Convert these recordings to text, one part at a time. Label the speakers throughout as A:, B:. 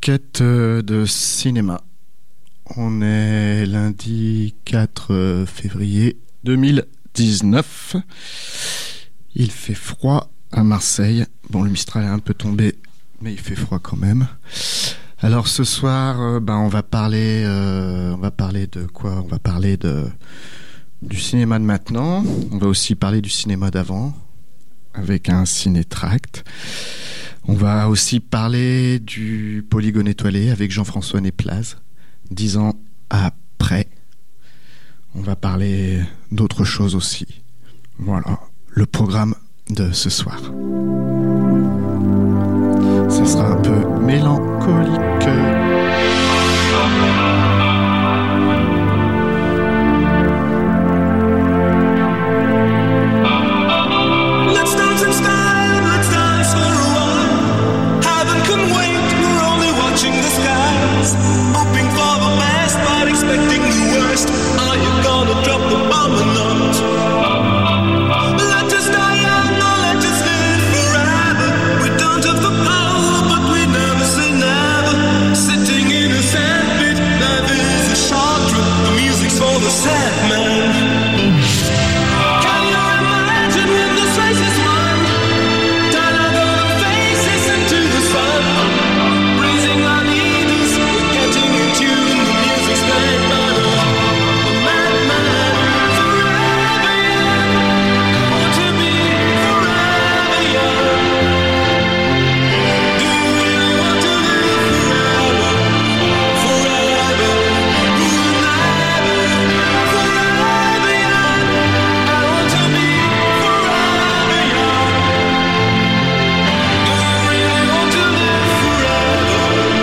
A: disquette de cinéma. On est lundi 4 février 2019. Il fait froid à Marseille. Bon, le Mistral est un peu tombé, mais il fait froid quand même. Alors ce soir, on va parler de quoi ? On va parler du cinéma de maintenant. On va aussi parler du cinéma d'avant, avec un ciné-tract. On va aussi parler du Polygone étoilé avec Jean-François Néplaz, 10 ans après. On va parler d'autres choses aussi. Voilà, le programme de ce soir. Ça sera un peu mélancolique.
B: Hoping for the best, but expecting the worst. Are you gonna drop the bomb or not? Let us die young or let us live forever. We don't have the power, but we never say never. Sitting in a sandpit, life is a short trip. The music's for the sad man. Can you imagine when this race is won? Turn our golden faces into the sun. Raising our leaders, we're getting in tune. The music's played by the madman. Forever young, I want to be forever young. Do you really want to live forever? Forever, forever young. I want to be forever young. Do you really want to live forever?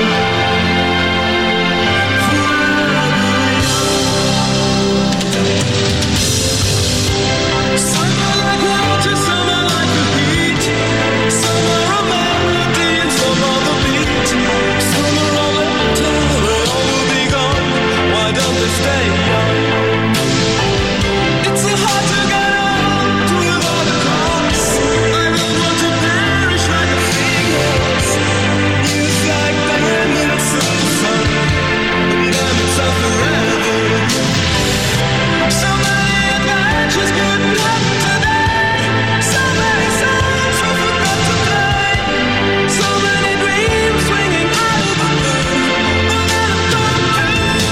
B: Summer like water, summer like the heat. Summer a melody and summer the beat. Summer all later, they all will be gone. Why don't they stay young? It's so hard to get old without a cause. I don't want to perish like a phoenix. It's like diamonds in the sun, and diamonds are forever. So many adventures couldn't happen today. So many songs we forgot to play. So many dreams swinging out of the blue. But let 'em come true.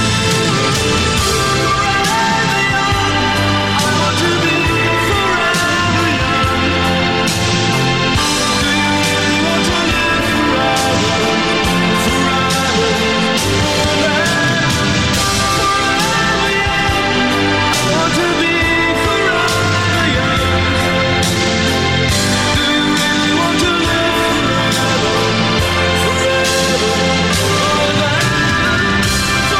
B: Forever young, I want to be forever young. Do you really want to live forever? Forever, forever young. I want to be forever young. Do you really want to live forever? Forever, forever young. I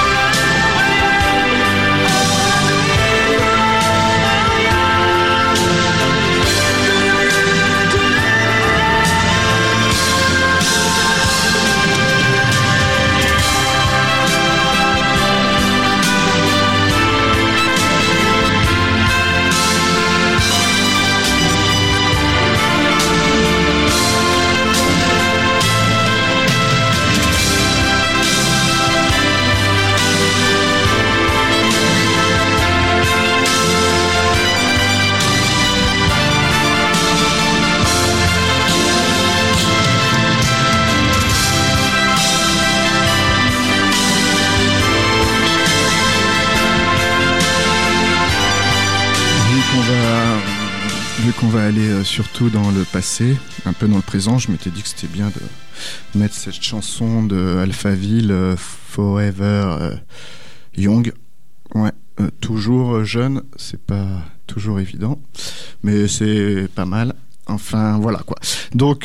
B: want to be forever young. Do you really want to live?
A: Vu qu'on va aller surtout dans le passé, un peu dans le présent, je m'étais dit que c'était bien de mettre cette chanson de Alphaville, Forever Young. Ouais, toujours jeune, c'est pas toujours évident, mais c'est pas mal. Enfin, voilà quoi. Donc,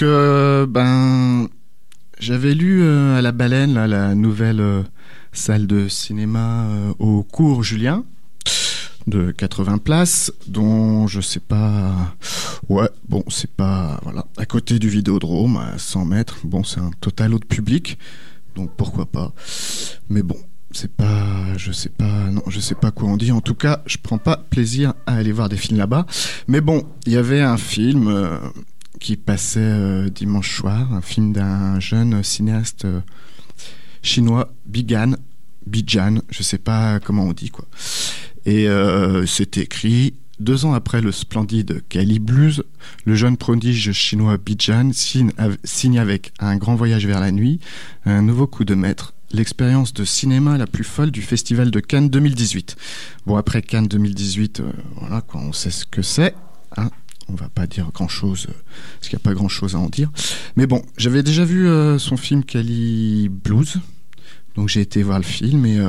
A: j'avais lu à la Baleine, là, la nouvelle salle de cinéma au cours Julien, de 80 places, dont je sais pas... Ouais, bon, c'est pas... Voilà, à côté du Vidéodrome, à 100 mètres, bon, c'est un total autre public, donc pourquoi pas. Mais bon, c'est pas... Je sais pas quoi on dit. En tout cas, je prends pas plaisir à aller voir des films là-bas. Mais bon, il y avait un film qui passait dimanche soir, un film d'un jeune cinéaste chinois Bijan, je sais pas comment on dit quoi. Et c'est écrit 2 ans après le splendide Kali Blues, le jeune prodige chinois Bijan signe avec Un grand voyage vers la nuit un nouveau coup de maître, l'expérience de cinéma la plus folle du Festival de Cannes 2018. Bon, après Cannes 2018, voilà quoi, on sait ce que c'est, hein. On va pas dire grand-chose, parce qu'il n'y a pas grand-chose à en dire. Mais bon, j'avais déjà vu son film Kali Blues, donc j'ai été voir le film et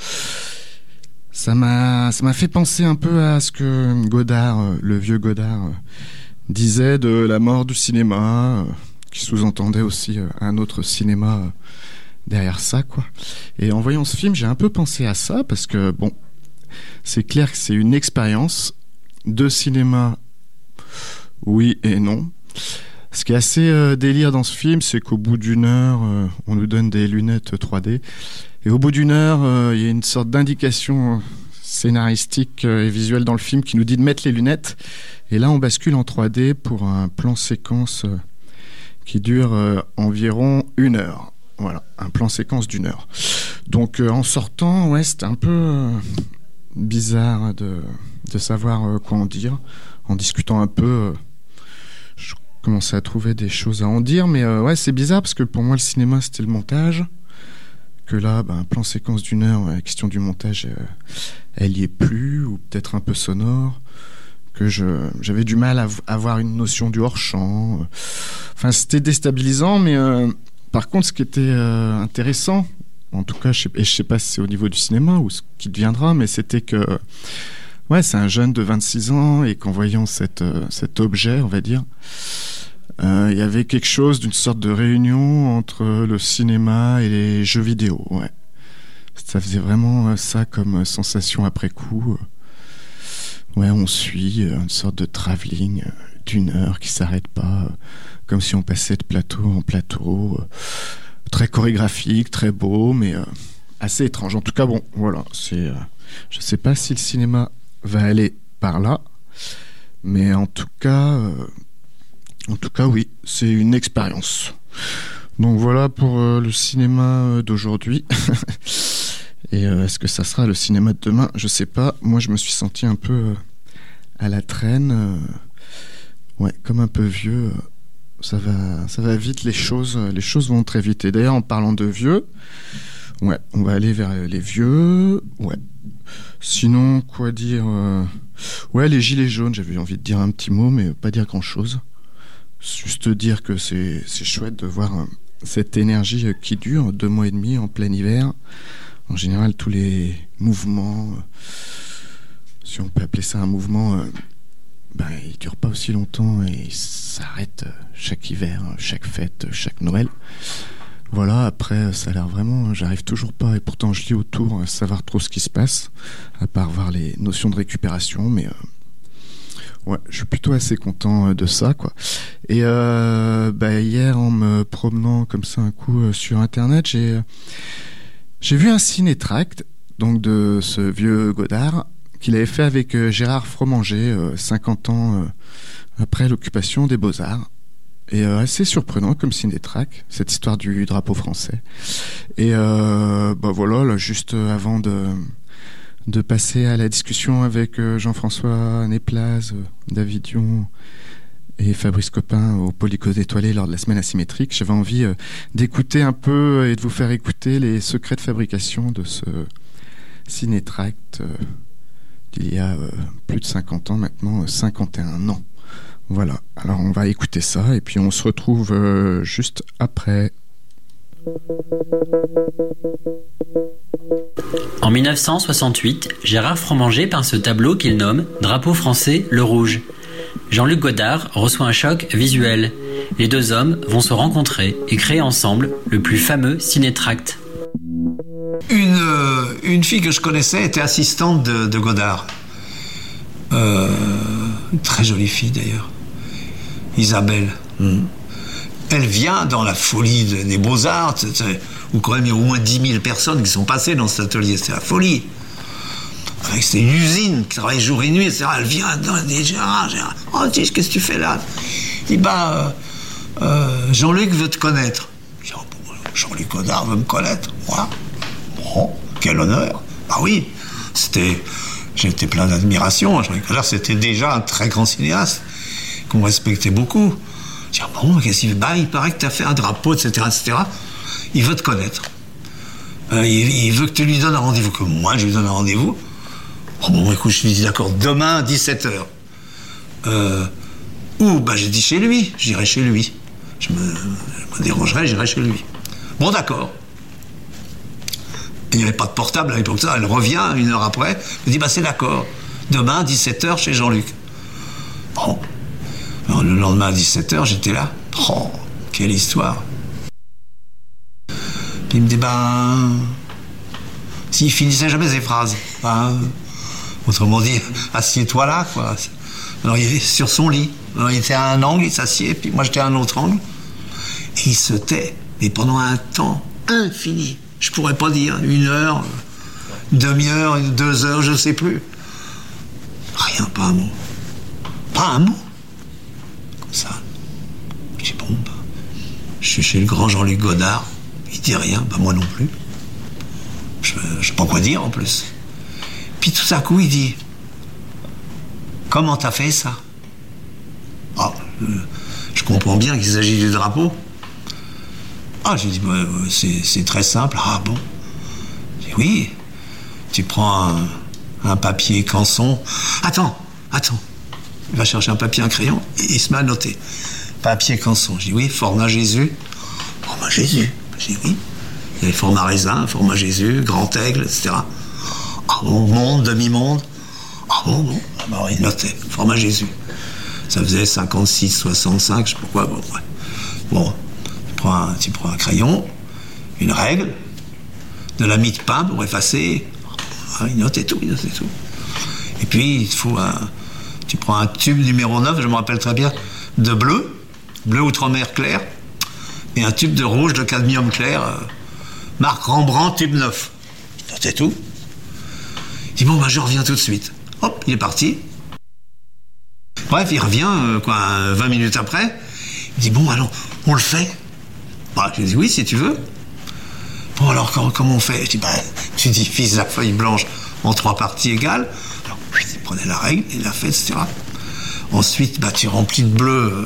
A: ça m'a fait penser un peu à ce que Godard, le vieux Godard, disait de la mort du cinéma, qui sous-entendait aussi un autre cinéma derrière ça, quoi. Et en voyant ce film, j'ai un peu pensé à ça, parce que, bon, c'est clair que c'est une expérience de cinéma, oui et non. Ce qui est assez délire dans ce film, c'est qu'au bout d'1 heure, on nous donne des lunettes 3D. Et au bout d'1 heure, il y a une sorte d'indication scénaristique et visuelle dans le film qui nous dit de mettre les lunettes. Et là, on bascule en 3D pour un plan séquence qui dure environ 1 heure. Voilà, un plan séquence d'1 heure. Donc, en sortant, ouais, c'était un peu bizarre de savoir quoi en dire. En discutant un peu, je commençais à trouver des choses à en dire. Mais ouais, c'est bizarre parce que pour moi, le cinéma, c'était le montage. Que là, un plan séquence d'1 heure, la question du montage, elle y est plus, ou peut-être un peu sonore, que j'avais du mal à avoir une notion du hors-champ. Enfin, c'était déstabilisant, mais par contre, ce qui était intéressant, en tout cas, je sais pas si c'est au niveau du cinéma ou ce qui deviendra, mais c'était que, ouais, c'est un jeune de 26 ans, et qu'en voyant cet objet, on va dire, il y avait quelque chose d'une sorte de réunion entre le cinéma et les jeux vidéo, ouais. Ça faisait vraiment ça comme sensation après coup. Ouais, on suit une sorte de travelling d'1 heure qui s'arrête pas, comme si on passait de plateau en plateau. Très chorégraphique, très beau, mais assez étrange. En tout cas, bon, voilà. Je sais pas si le cinéma va aller par là, mais en tout cas, oui, c'est une expérience. Donc voilà pour le cinéma d'aujourd'hui. Et est-ce que ça sera le cinéma de demain ? Je sais pas. Moi, je me suis senti un peu à la traîne. Ouais, comme un peu vieux. Ça va vite, les choses vont très vite. Et d'ailleurs, en parlant de vieux, ouais, on va aller vers les vieux. Ouais. Sinon, quoi dire ? Ouais, les gilets jaunes, j'avais envie de dire un petit mot, mais pas dire grand-chose. Juste dire que c'est chouette de voir cette énergie qui dure 2 mois et demi en plein hiver. En général, tous les mouvements, si on peut appeler ça un mouvement, ils durent pas aussi longtemps et ils s'arrêtent chaque hiver, chaque fête, chaque Noël. Voilà, après, ça a l'air vraiment... J'arrive toujours pas, et pourtant je lis autour, à savoir trop ce qui se passe, à part voir les notions de récupération, mais... ouais, je suis plutôt assez content de ça, quoi. Et hier, en me promenant comme ça un coup sur Internet, j'ai vu un ciné-tract, donc de ce vieux Godard, qu'il avait fait avec Gérard Fromanger, 50 ans après l'occupation des Beaux-Arts. Et assez surprenant comme ciné-tract, cette histoire du drapeau français. Et voilà, là, juste avant de passer à la discussion avec Jean-François Néplaz, David Dion et Fabrice Copin au Polycose étoilé lors de la semaine asymétrique, j'avais envie d'écouter un peu et de vous faire écouter les secrets de fabrication de ce ciné-tract d'il y a plus de 50 ans maintenant, 51 ans. Voilà, alors on va écouter ça et puis on se retrouve juste après.
C: En 1968, Gérard Fromanger peint ce tableau qu'il nomme « Drapeau français, le rouge ». Jean-Luc Godard reçoit un choc visuel. Les 2 hommes vont se rencontrer et créer ensemble le plus fameux ciné-tract.
D: Une fille que je connaissais était assistante de Godard. Une très jolie fille d'ailleurs. Isabelle. Elle vient dans la folie des Beaux-Arts, où quand même il y a au moins 10 000 personnes qui sont passées dans cet atelier. C'est la folie. C'est une usine qui travaille jour et nuit, etc. Elle vient dans elle dit Gérard, oh Tige, qu'est-ce que tu fais là? Il dit Jean-Luc veut te connaître. Je dis, oh, je Jean-Luc Godard veut me connaître, moi. Bon, quel honneur. Bah oui, j'étais plein d'admiration. Jean-Luc Godard, c'était déjà un très grand cinéaste qu'on respectait beaucoup. Je dis, bon, qu'est-ce qu'il fait? Bah, il paraît que tu as fait un drapeau, etc., etc. Il veut te connaître. Il veut que tu lui donnes un rendez-vous, que moi, je lui donne un rendez-vous. Bon, écoute, je lui dis, d'accord, demain, à 17h. Où? Bah, j'ai dit chez lui. J'irai chez lui. Je me dérangerai, j'irai chez lui. Bon, d'accord. Il n'y avait pas de portable à l'époque. Elle revient 1 heure après. Elle me dit, bah, c'est d'accord. Demain, 17h, chez Jean-Luc. Bon. Alors, le lendemain, à 17h, j'étais là. Oh, quelle histoire. Puis il me dit, ben... S'il finissait jamais ses phrases. Ben, autrement dit, assieds-toi là, quoi. Alors, il est sur son lit. Alors, il était à un angle, il s'assied, puis moi, j'étais à un autre angle. Et il se tait, mais pendant un temps infini. Je pourrais pas dire 1 heure, 1 demi-heure, 2 heures, je sais plus. Rien, pas un mot. Pas un mot. Comme ça. Je dis, bon, bah, je suis chez le grand Jean-Luc Godard. Il dit rien, bah moi non plus. Je sais pas quoi dire en plus. Puis tout à coup, il dit, comment t'as fait ça? Ah, je comprends bien qu'il s'agit du drapeau. Ah, j'ai dit, bah, c'est très simple. Ah bon? J'ai dit, oui. Tu prends un papier canson. Attends. Il va chercher un papier, un crayon, et il se met à noter. Papier canson. J'ai dit, oui, format Jésus. Format Jésus. J'ai dit, oui. Il y avait format raisin, format Jésus, grand aigle, etc. Ah bon, monde, demi-monde. Ah bon. Ah bah, il notait. Format Jésus. Ça faisait 56, 65, je sais pas quoi. Bon, ouais. Bon. Tu prends un crayon, une règle, de la mie de pain pour effacer. Il notait tout. Et puis, tu prends un tube numéro 9, je me rappelle très bien, de bleu outre-mer clair, et un tube de rouge de cadmium clair, marque Rembrandt, tube 9. Il notait tout. Il dit, bon, bah, je reviens tout de suite. Hop, il est parti. Bref, il revient, 20 minutes après. Il dit, bon, alors, on le fait? Bah, je dis oui, si tu veux. Bon, alors, comment on fait? Je dis, bah, tu divises la feuille blanche en 3 parties égales. Alors, il prenait la règle, il l'a fait, etc. Ensuite, bah, tu remplis de bleu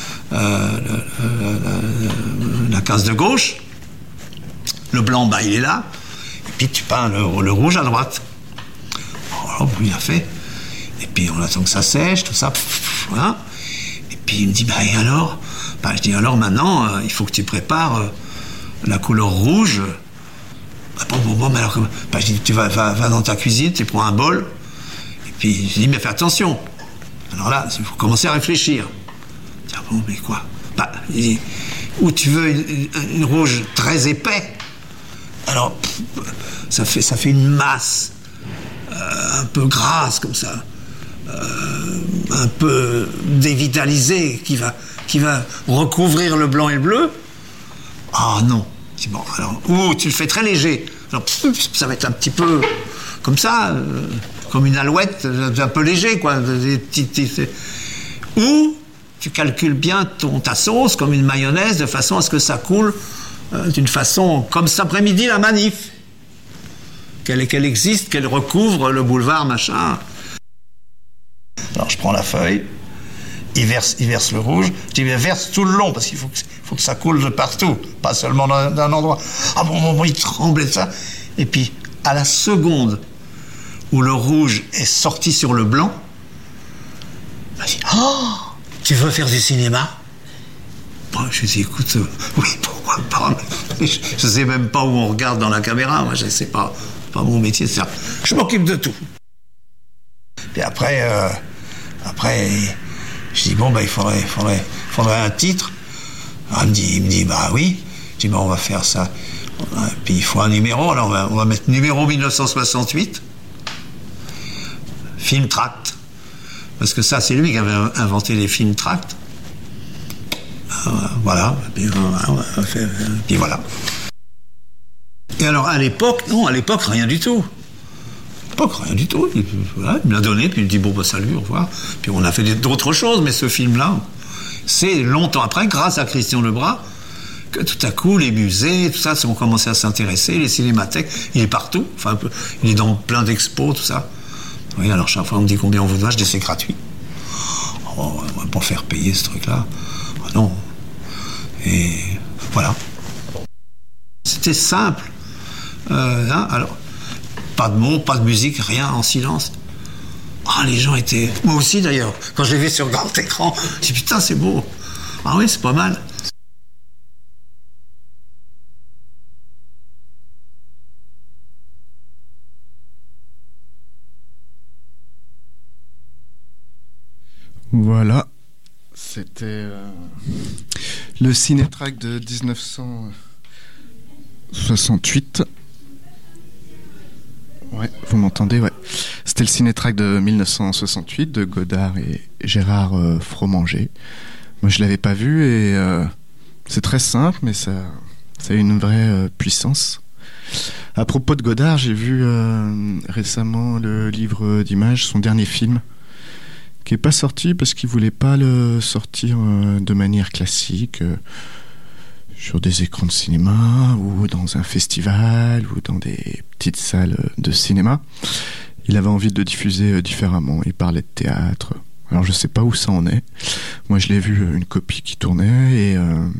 D: la case de gauche. Le blanc, bah, il est là. Et puis, tu peins le rouge à droite. Alors, il a fait. Et puis, on attend que ça sèche, tout ça. Voilà. Et puis, il me dit, bah, et alors? Bah, je dis, alors maintenant, il faut que tu prépares la couleur rouge. Bah, bon, mais alors, bah, je dis, tu vas dans ta cuisine, tu prends un bol, et puis je dis, mais fais attention. Alors là, il faut commencer à réfléchir. Je dis, ah bon, mais quoi? Bah, il dit, ou tu veux une rouge très épais, alors ça fait une masse un peu grasse comme ça, un peu dévitalisée qui va recouvrir le blanc et le bleu. Ah non. Je dis, bon, alors, ou tu le fais très léger. Alors, ça va être un petit peu comme ça, comme une alouette, un peu léger, quoi. Ou tu calcules bien ta sauce comme une mayonnaise de façon à ce que ça coule d'une façon comme cet après-midi la manif. Qu'elle existe, qu'elle recouvre le boulevard, machin. Alors je prends la feuille, il verse le rouge, je dis, mais verse tout le long, parce qu'il faut que ça coule de partout, pas seulement d'un endroit. Ah bon, il tremblait de ça. Et puis, à la seconde où le rouge est sorti sur le blanc, il m'a dit, oh, tu veux faire du cinéma? Moi, je lui ai dit, écoute, oui, pourquoi pas? Je sais même pas où on regarde dans la caméra, moi, je sais pas mon métier, c'est ça. Je m'occupe de tout. Puis après, je dis, bon, bah, il faudrait un titre. Alors, il me dit, bah oui. Je dis, bah, on va faire ça. Puis il faut un numéro, alors on va mettre numéro 1968, film tract. Parce que ça, c'est lui qui avait inventé les films tract. Voilà. Puis voilà. Et alors, à l'époque, rien du tout. Rien du tout. Il me l'a donné, puis il me dit, bon, bah, salut, au revoir. Puis on a fait d'autres choses, mais ce film-là, c'est longtemps après, grâce à Christian Lebras, que tout à coup, les musées, tout ça, ont commencé à s'intéresser, les cinémathèques, il est partout, enfin, il est dans plein d'expos, tout ça. Oui, alors chaque fois, on me dit combien on vous doit, je dis c'est gratuit. Oh, on va pas faire payer ce truc-là. Ah non. Et voilà. C'était simple. Alors, pas de mots, pas de musique, rien, en silence. Ah, les gens étaient... Moi aussi, d'ailleurs, quand je l'ai vu sur grand écran, je dis putain, c'est beau. Ah oui, c'est pas mal.
A: Voilà, c'était le Cinétrack de 1968. Ouais, vous m'entendez, ouais. C'était le Cinétrack de 1968 de Godard et Gérard Fromanger. Moi, je l'avais pas vu et c'est très simple, mais ça a une vraie puissance. À propos de Godard, j'ai vu récemment le livre d'images, son dernier film, qui est pas sorti parce qu'il voulait pas le sortir de manière classique sur des écrans de cinéma ou dans un festival ou dans des petites salles de cinéma. Il avait envie de le diffuser différemment. Il parlait de théâtre. Alors je sais pas où ça en est. Moi je l'ai vu, une copie qui tournait et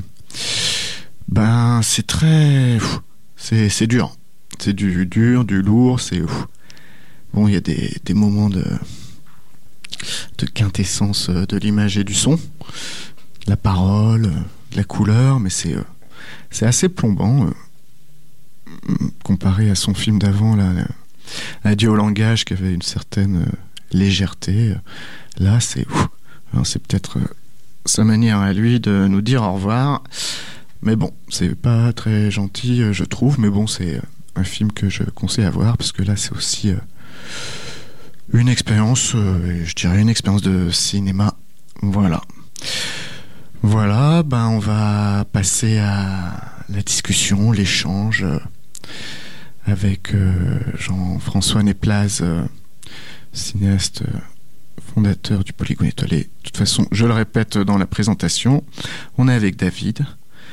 A: c'est très... C'est dur. C'est du dur, du lourd, c'est... Bon, il y a des moments de quintessence de l'image et du son, la parole, la couleur, mais c'est assez plombant comparé à son film d'avant, là, Adieu au langage, qui avait une certaine légèreté. Là, c'est peut-être sa manière à lui de nous dire au revoir, mais bon, c'est pas très gentil, je trouve, mais bon, c'est un film que je conseille à voir, parce que là, c'est aussi une expérience, je dirais une expérience de cinéma. Voilà. Voilà, on va passer à la discussion, l'échange avec Jean-François Néplaz, cinéaste fondateur du Polygone Étoilé. De toute façon, je le répète dans la présentation, on est avec David.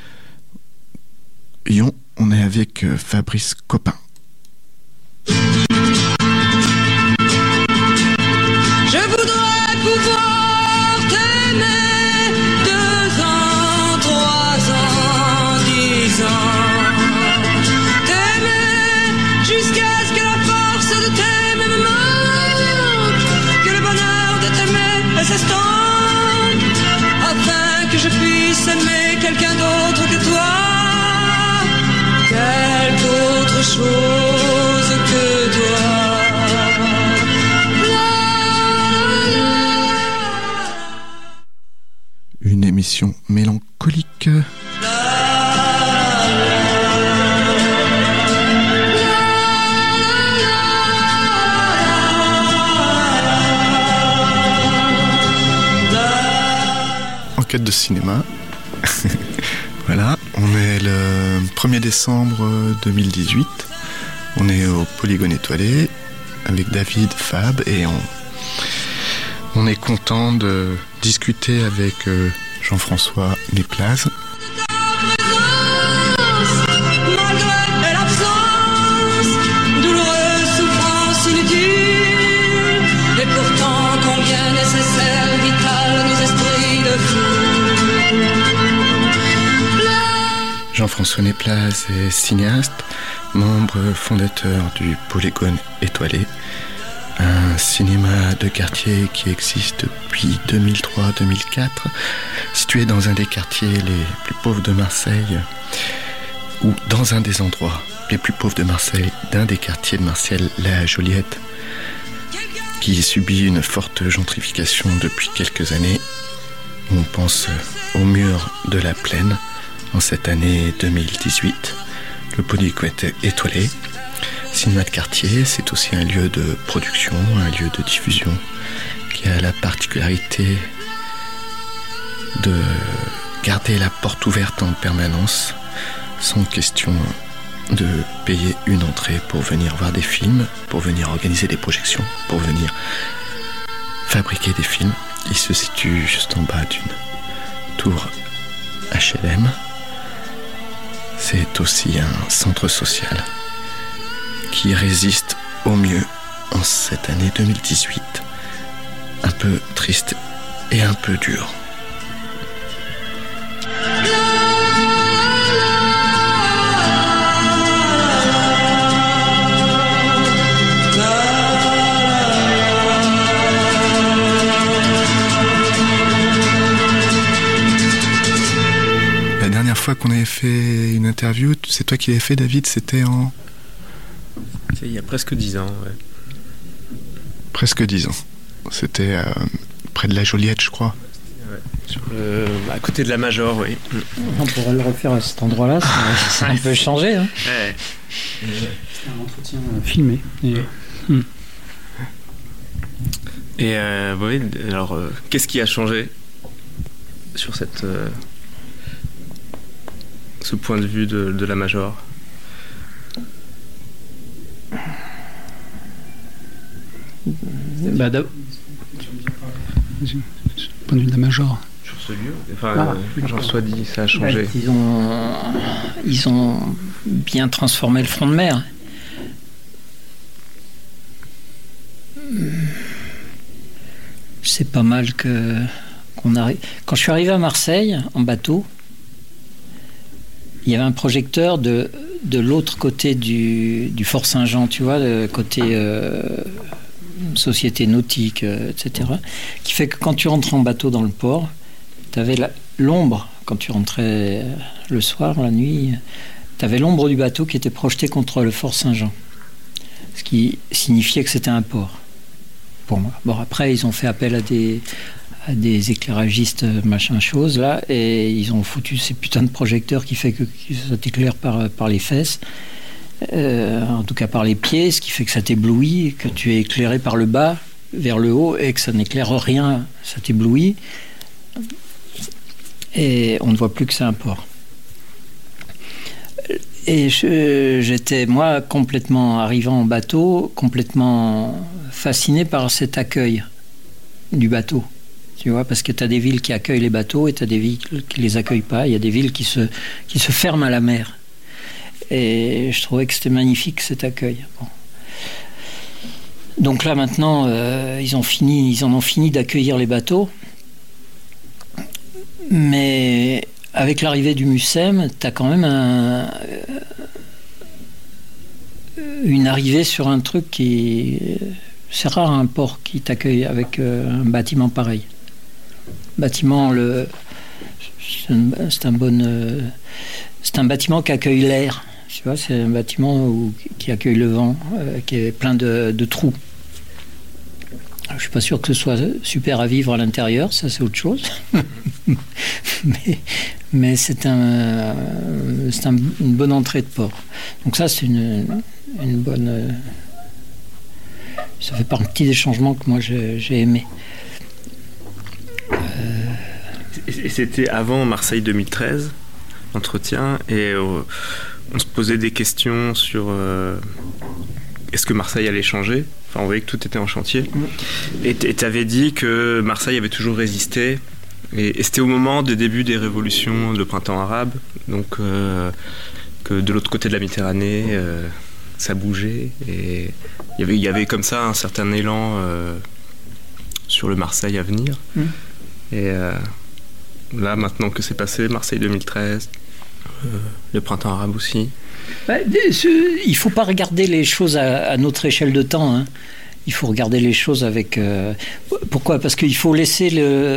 A: On est avec Fabrice Copin.
E: Je voudrais pouvoir t'aimer 2 ans, 3 ans, 10 ans. T'aimer jusqu'à ce que la force de t'aimer me manque, que le bonheur de t'aimer s'estompe, afin que je puisse aimer quelqu'un d'autre que toi, quelque autre chose que toi.
A: Une émission mélancolique. Enquête de cinéma. Voilà, on est le 1er décembre 2018. On est au Polygone Étoilé avec David, Fab, et on est content de discuter avec Jean-François Néplaz.
E: Malgré l'absence, douloureuse souffrance inutile, et pourtant combien nécessaire, vital, nos esprits de fou.
A: Jean-François Néplaz est cinéaste, membre fondateur du Polygone Étoilé, un cinéma de quartier qui existe depuis 2003-2004, situé dans un des quartiers les plus pauvres de Marseille, ou dans un des endroits les plus pauvres de Marseille, d'un des quartiers de Marseille, la Joliette, qui subit une forte gentrification depuis quelques années. On pense au mur de la Plaine en cette année 2018. Le Polygone Étoilé, cinéma de quartier, c'est aussi un lieu de production, un lieu de diffusion qui a la particularité de garder la porte ouverte en permanence, sans question de payer une entrée pour venir voir des films, pour venir organiser des projections, pour venir fabriquer des films. Il se situe juste en bas d'une tour HLM c'est aussi un centre social qui résiste au mieux en cette année 2018. Un peu triste et un peu dure. La dernière fois qu'on avait fait une interview, c'est toi qui l'avais fait, David, c'était en...
F: C'est il y a presque 10 ans, ouais.
A: Presque 10 ans. C'était près de la Joliette, je crois.
F: Ouais. À côté de la Major, oui.
G: On pourrait le refaire à cet endroit-là, ça a un peu changé. Hein.
F: Ouais.
G: C'était un entretien filmé.
F: Et oui, alors, qu'est-ce qui a changé sur ce point de vue de la Major ?
G: Bah, point de vue de la Major.
F: Sur ce lieu, enfin, Jean-François dit, ça a changé.
G: Ils ont bien transformé le front de mer. C'est pas mal qu'on arrive. Quand je suis arrivé à Marseille en bateau, il y avait un projecteur de l'autre côté du Fort Saint-Jean, tu vois, le côté société nautique, etc. Qui fait que quand tu rentres en bateau dans le port, tu avais l'ombre, quand tu rentrais le soir, la nuit, tu avais l'ombre du bateau qui était projetée contre le Fort Saint-Jean. Ce qui signifiait que c'était un port, pour moi. Bon, après, ils ont fait appel à des éclairagistes machin chose, là, et ils ont foutu ces putains de projecteurs qui fait que ça t'éclaire par les fesses. En tout cas par les pieds, ce qui fait que ça t'éblouit, que tu es éclairé par le bas vers le haut et que ça n'éclaire rien, ça t'éblouit et on ne voit plus que c'est un port. Et j'étais moi complètement arrivant en bateau, complètement fasciné par cet accueil du bateau, tu vois, parce que tu as des villes qui accueillent les bateaux et tu as des villes qui les accueillent pas. Il y a des villes qui se ferment à la mer. Et je trouvais que c'était magnifique cet accueil. Bon. Donc là maintenant, ils en ont fini d'accueillir les bateaux. Mais avec l'arrivée du MUSEM, tu as quand même une arrivée sur un truc qui... C'est rare un port qui t'accueille avec un bâtiment pareil. Bâtiment, c'est un bâtiment qui accueille l'air. Tu vois, c'est un bâtiment qui accueille le vent, qui est plein de trous. Je ne suis pas sûr que ce soit super à vivre à l'intérieur, ça c'est autre chose. mais c'est une bonne entrée de port. Donc ça c'est une bonne... ça fait partie des changements que moi j'ai aimés.
F: Et c'était avant Marseille 2013, entretien, et... on se posait des questions sur est-ce que Marseille allait changer. Enfin, on voyait que tout était en chantier. Et tu avais dit que Marseille avait toujours résisté. Et c'était au moment des débuts des révolutions, le printemps arabe. Donc, que de l'autre côté de la Méditerranée, ça bougeait. Et il y avait comme ça un certain élan sur le Marseille à venir. Et là, maintenant que c'est passé, Marseille 2013... le printemps arabe aussi.
G: Il ne faut pas regarder les choses à notre échelle de temps. Hein. Il faut regarder les choses avec... Pourquoi ? Parce qu'il faut laisser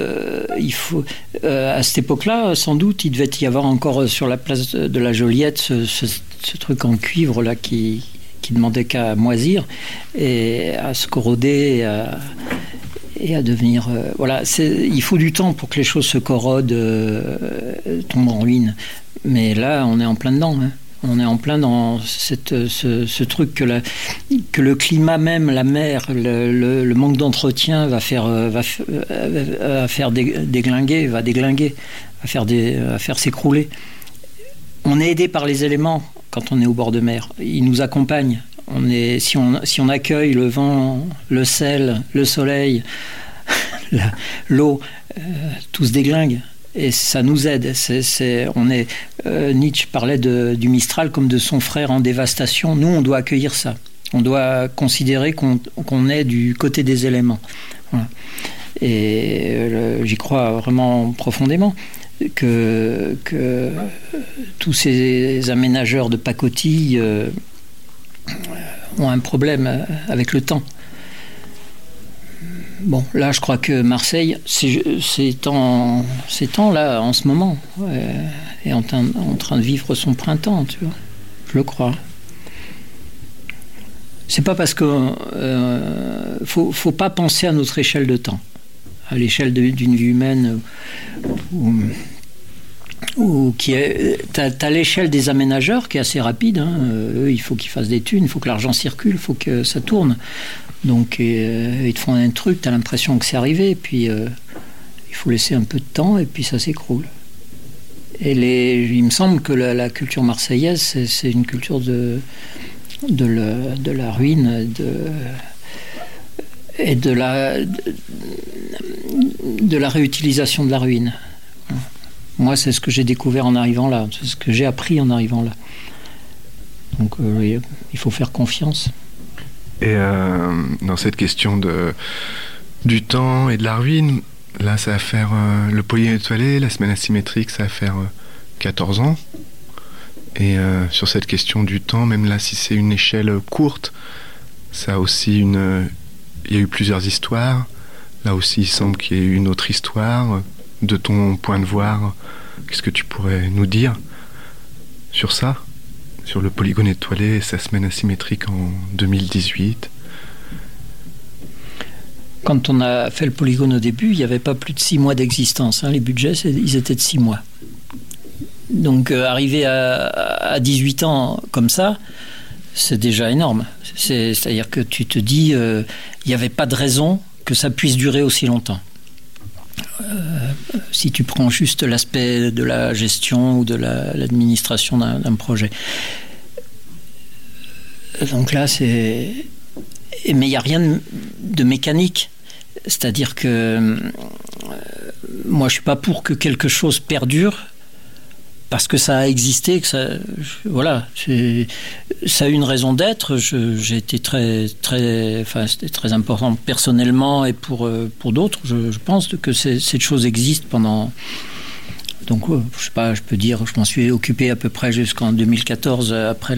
G: à cette époque-là, sans doute, il devait y avoir encore sur la place de la Joliette ce truc en cuivre là, qui demandait qu'à moisir et à se corroder et à devenir... voilà, il faut du temps pour que les choses se corrodent, tombent en ruine. Mais là, on est en plein dedans. Hein. On est en plein dans ce truc que le climat même, la mer, le manque d'entretien va faire déglinguer, va faire s'écrouler. On est aidé par les éléments quand on est au bord de mer. Ils nous accompagnent. Si on accueille le vent, le sel, le soleil, l'eau, tout se déglingue. Et ça nous aide. Nietzsche parlait du Mistral comme de son frère en dévastation. Nous, on doit accueillir ça. On doit considérer qu'on est du côté des éléments. Voilà. Et j'y crois vraiment profondément que tous ces aménageurs de pacotille ont un problème avec le temps. Bon, là, je crois que Marseille, ces temps-là, en ce moment, est en train de vivre son printemps, tu vois. Je le crois. C'est pas parce que faut pas penser à notre échelle de temps, à l'échelle d'une vie humaine, t'as l'échelle des aménageurs qui est assez rapide. Hein. Eux, il faut qu'ils fassent des thunes, il faut que l'argent circule, il faut que ça tourne. Donc ils te font un truc, t'as l'impression que c'est arrivé, et puis il faut laisser un peu de temps, et puis ça s'écroule. Et il me semble que la culture marseillaise, c'est une culture de la ruine et de la réutilisation de la ruine. Moi, c'est ce que j'ai découvert en arrivant là, c'est ce que j'ai appris en arrivant là. Donc il faut faire confiance.
A: Et dans cette question du temps et de la ruine, là, ça va faire le Polygon étoilé, la semaine asymétrique, ça va faire 14 ans. Et sur cette question du temps, même là, si c'est une échelle courte, ça a aussi il y a eu plusieurs histoires. Là aussi, il semble qu'il y ait eu une autre histoire. De ton point de voir, qu'est-ce que tu pourrais nous dire sur ça ? Sur le Polygone étoilé et sa semaine asymétrique en 2018.
G: Quand on a fait le Polygone au début, il n'y avait pas plus de 6 mois d'existence. Hein. Les budgets, ils étaient de 6 mois. Donc arriver à 18 ans comme ça, c'est déjà énorme. C'est-à-dire que tu te dis, il n'y avait pas de raison que ça puisse durer aussi longtemps. Si tu prends juste l'aspect de la gestion ou de l'administration d'un projet. Donc là, mais il n'y a rien de mécanique. C'est-à-dire que moi, je ne suis pas pour que quelque chose perdure parce que ça a existé, que ça a eu une raison d'être. J'ai été c'était très important personnellement et pour d'autres. Je pense que cette chose existe pendant. Donc, je sais pas, je peux dire, je m'en suis occupé à peu près jusqu'en 2014. Après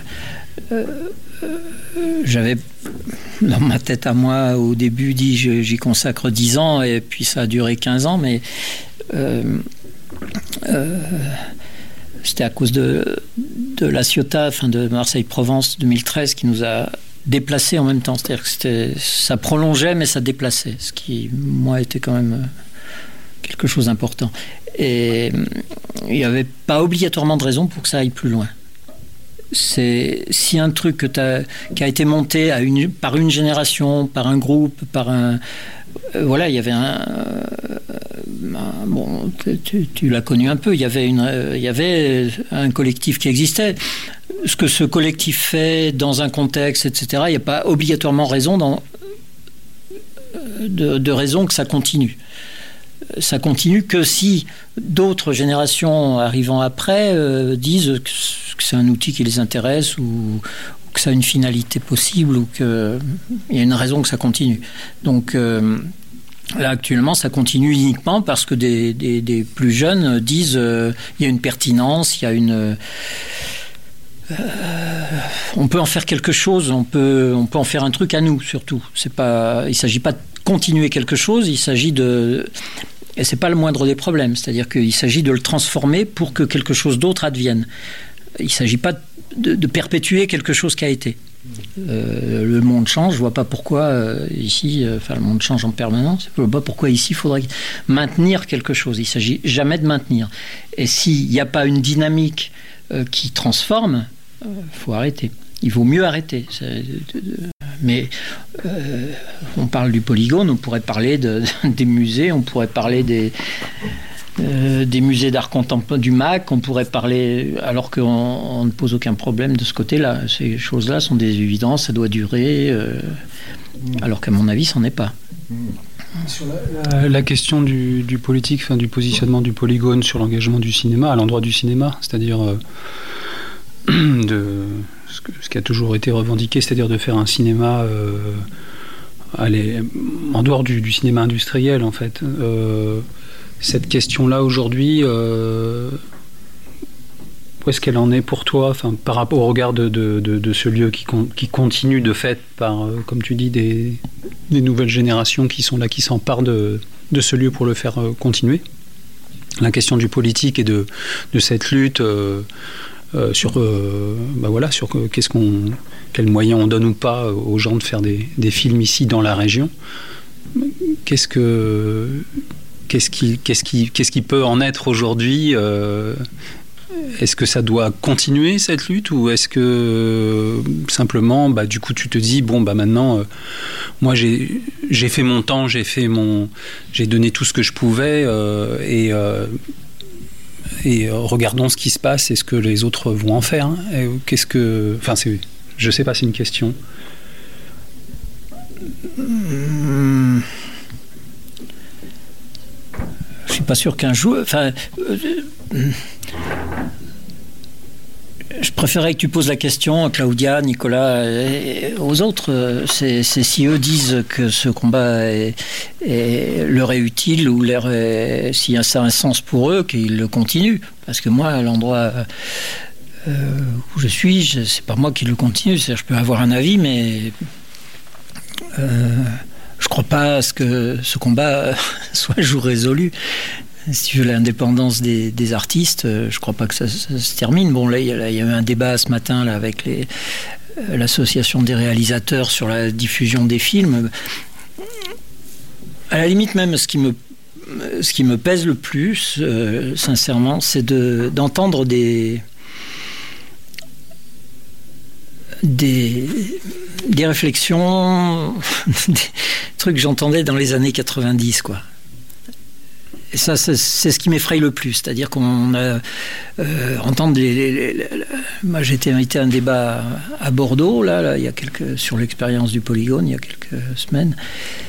G: j'avais dans ma tête à moi au début dit j'y consacre 10 ans et puis ça a duré 15 ans, mais c'était à cause de la Ciotat, de Marseille-Provence 2013 qui nous a déplacés en même temps. C'est-à-dire que ça prolongeait mais ça déplaçait, ce qui, moi, était quand même quelque chose d'important. Et il n'y avait pas obligatoirement de raison pour que ça aille plus loin. Si un truc qui a été monté par une génération, par un groupe, il y avait bon, tu l'as connu un peu. Il y avait un collectif qui existait. Ce que ce collectif fait dans un contexte, etc. Il n'y a pas obligatoirement de raison que ça continue. Ça continue que si d'autres générations arrivant après disent que c'est un outil qui les intéresse ou que ça a une finalité possible ou qu'il y a une raison que ça continue. Donc là, actuellement, ça continue uniquement parce que des plus jeunes disent il y a une pertinence, il y a une... on peut en faire quelque chose, on peut en faire un truc à nous, surtout. Il ne s'agit pas de continuer quelque chose, il s'agit de... Et ce n'est pas le moindre des problèmes, c'est-à-dire qu'il s'agit de le transformer pour que quelque chose d'autre advienne. Il ne s'agit pas de perpétuer quelque chose qui a été. Le monde change, je ne vois pas pourquoi ici, le monde change en permanence, je ne vois pas pourquoi ici il faudrait maintenir quelque chose. Il ne s'agit jamais de maintenir. Et s'il n'y a pas une dynamique qui transforme, il faut arrêter. Il vaut mieux arrêter. Mais on parle du Polygone, on pourrait parler des musées, on pourrait parler des musées d'art contemporain du MAC, on pourrait parler, alors qu'on ne pose aucun problème de ce côté-là. Ces choses-là sont des évidences, ça doit durer, alors qu'à mon avis, ça n'en est pas.
H: Sur la question du politique, enfin, du positionnement du Polygone sur l'engagement du cinéma, à l'endroit du cinéma, c'est-à-dire de ce qui a toujours été revendiqué, c'est-à-dire de faire un cinéma en dehors du cinéma industriel, en fait. Cette question-là, aujourd'hui, où est-ce qu'elle en est pour toi, enfin, par rapport au regard de ce lieu qui continue de fait par, comme tu dis, des nouvelles générations qui sont là, qui s'emparent de ce lieu pour le faire continuer. La question du politique et de cette lutte sur quels moyens on donne ou pas aux gens de faire des films ici dans la région. Qu'est-ce qui peut en être aujourd'hui? Est-ce que ça doit continuer cette lutte, ou est-ce que simplement du coup tu te dis maintenant moi j'ai fait mon temps, j'ai donné tout ce que je pouvais et regardons ce qui se passe et ce que les autres vont en faire, hein. Je sais pas, c'est une question.
G: Je suis pas sûr qu'un jour. Je préférerais que tu poses la question à Claudia, Nicolas et aux autres. C'est si eux disent que ce combat leur est utile ou si ça a un sens pour eux, qu'ils le continuent. Parce que moi, à l'endroit où je suis, c'est pas moi qui le continue. Je peux avoir un avis, mais je crois pas à ce que ce combat soit un jour résolu. Si tu veux, l'indépendance des artistes, je crois pas que ça se termine. Bon, là, il y a eu un débat ce matin là, avec l'association des réalisateurs sur la diffusion des films. À la limite, même, ce qui me pèse le plus, sincèrement, c'est d'entendre des réflexions, des trucs que j'entendais dans les années 90, quoi. Et ça, c'est ce qui m'effraie le plus, c'est-à-dire qu'on entendre moi, j'ai été invité à un débat à Bordeaux, là, il y a sur l'expérience du Polygone, il y a quelques semaines.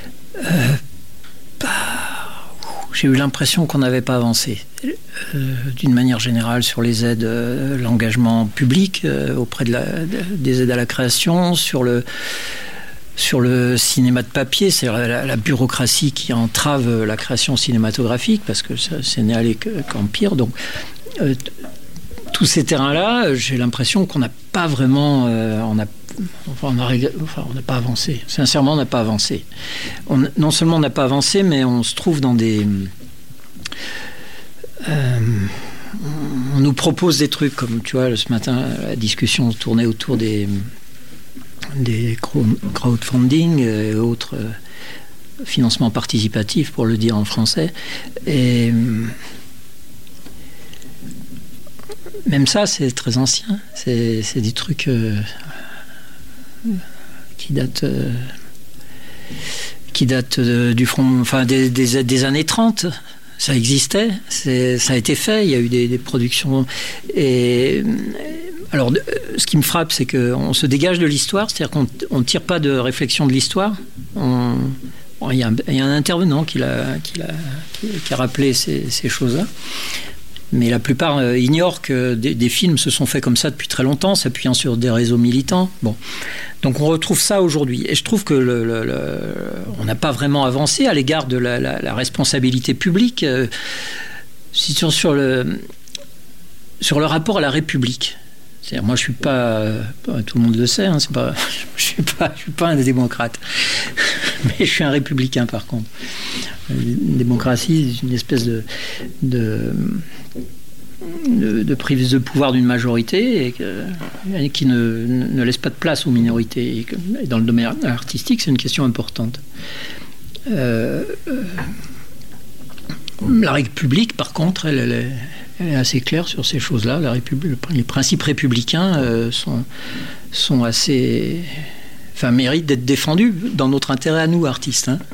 G: J'ai eu l'impression qu'on n'avait pas avancé, d'une manière générale, sur les aides, l'engagement public auprès des aides à la création, sur le cinéma de papier, c'est-à-dire la bureaucratie qui entrave la création cinématographique, parce que c'est n'allé qu'empire. Donc, tous ces terrains-là, j'ai l'impression qu'on n'a pas vraiment... on n'a pas avancé. Sincèrement, on n'a pas avancé. Non seulement on n'a pas avancé, mais on se trouve dans des... on nous propose des trucs, comme tu vois, ce matin, la discussion tournait autour des crowdfunding et autres financements participatifs, pour le dire en français. Et même ça, c'est très ancien. C'est des trucs qui datent du front, enfin des années 30. Ça existait, ça a été fait, il y a eu des productions. Et alors, ce qui me frappe, c'est qu'on se dégage de l'histoire, c'est-à-dire qu'on ne tire pas de réflexion de l'histoire. Il y a un intervenant qui a rappelé ces choses-là. Mais la plupart ignorent que des films se sont faits comme ça depuis très longtemps, s'appuyant sur des réseaux militants. Bon. Donc on retrouve ça aujourd'hui. Et je trouve que on n'a pas vraiment avancé à l'égard de la responsabilité publique sur le rapport à la République. C'est-à-dire, moi, je suis pas, tout le monde le sait, hein, je suis pas un démocrate, mais je suis un républicain par contre. Une démocratie, c'est une espèce de prise de pouvoir d'une majorité et qui ne laisse pas de place aux minorités. Et dans le domaine artistique, c'est une question importante. La République, par contre, elle est assez claire sur ces choses-là. Les principes républicains sont assez... Enfin, méritent d'être défendus dans notre intérêt à nous, artistes. Hein.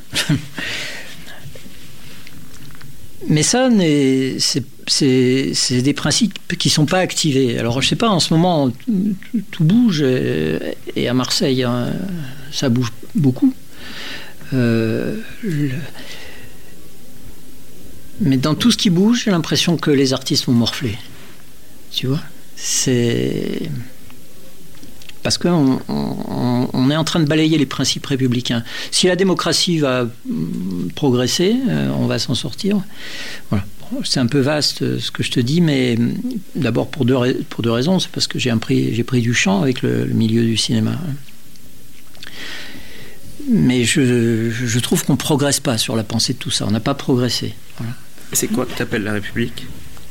G: Mais ça, c'est des principes qui ne sont pas activés. Alors, je ne sais pas, en ce moment, tout bouge. Et à Marseille, ça bouge beaucoup. Mais dans tout ce qui bouge, j'ai l'impression que les artistes vont morfler. Tu vois ? C'est... Parce qu'on est en train de balayer les principes républicains. Si la démocratie va progresser, on va s'en sortir. Voilà. C'est un peu vaste ce que je te dis, mais d'abord pour deux raisons. C'est parce que j'ai pris du champ avec le milieu du cinéma. Mais je trouve qu'on ne progresse pas sur la pensée de tout ça. On n'a pas progressé. Voilà.
F: C'est quoi que tu appelles la République ?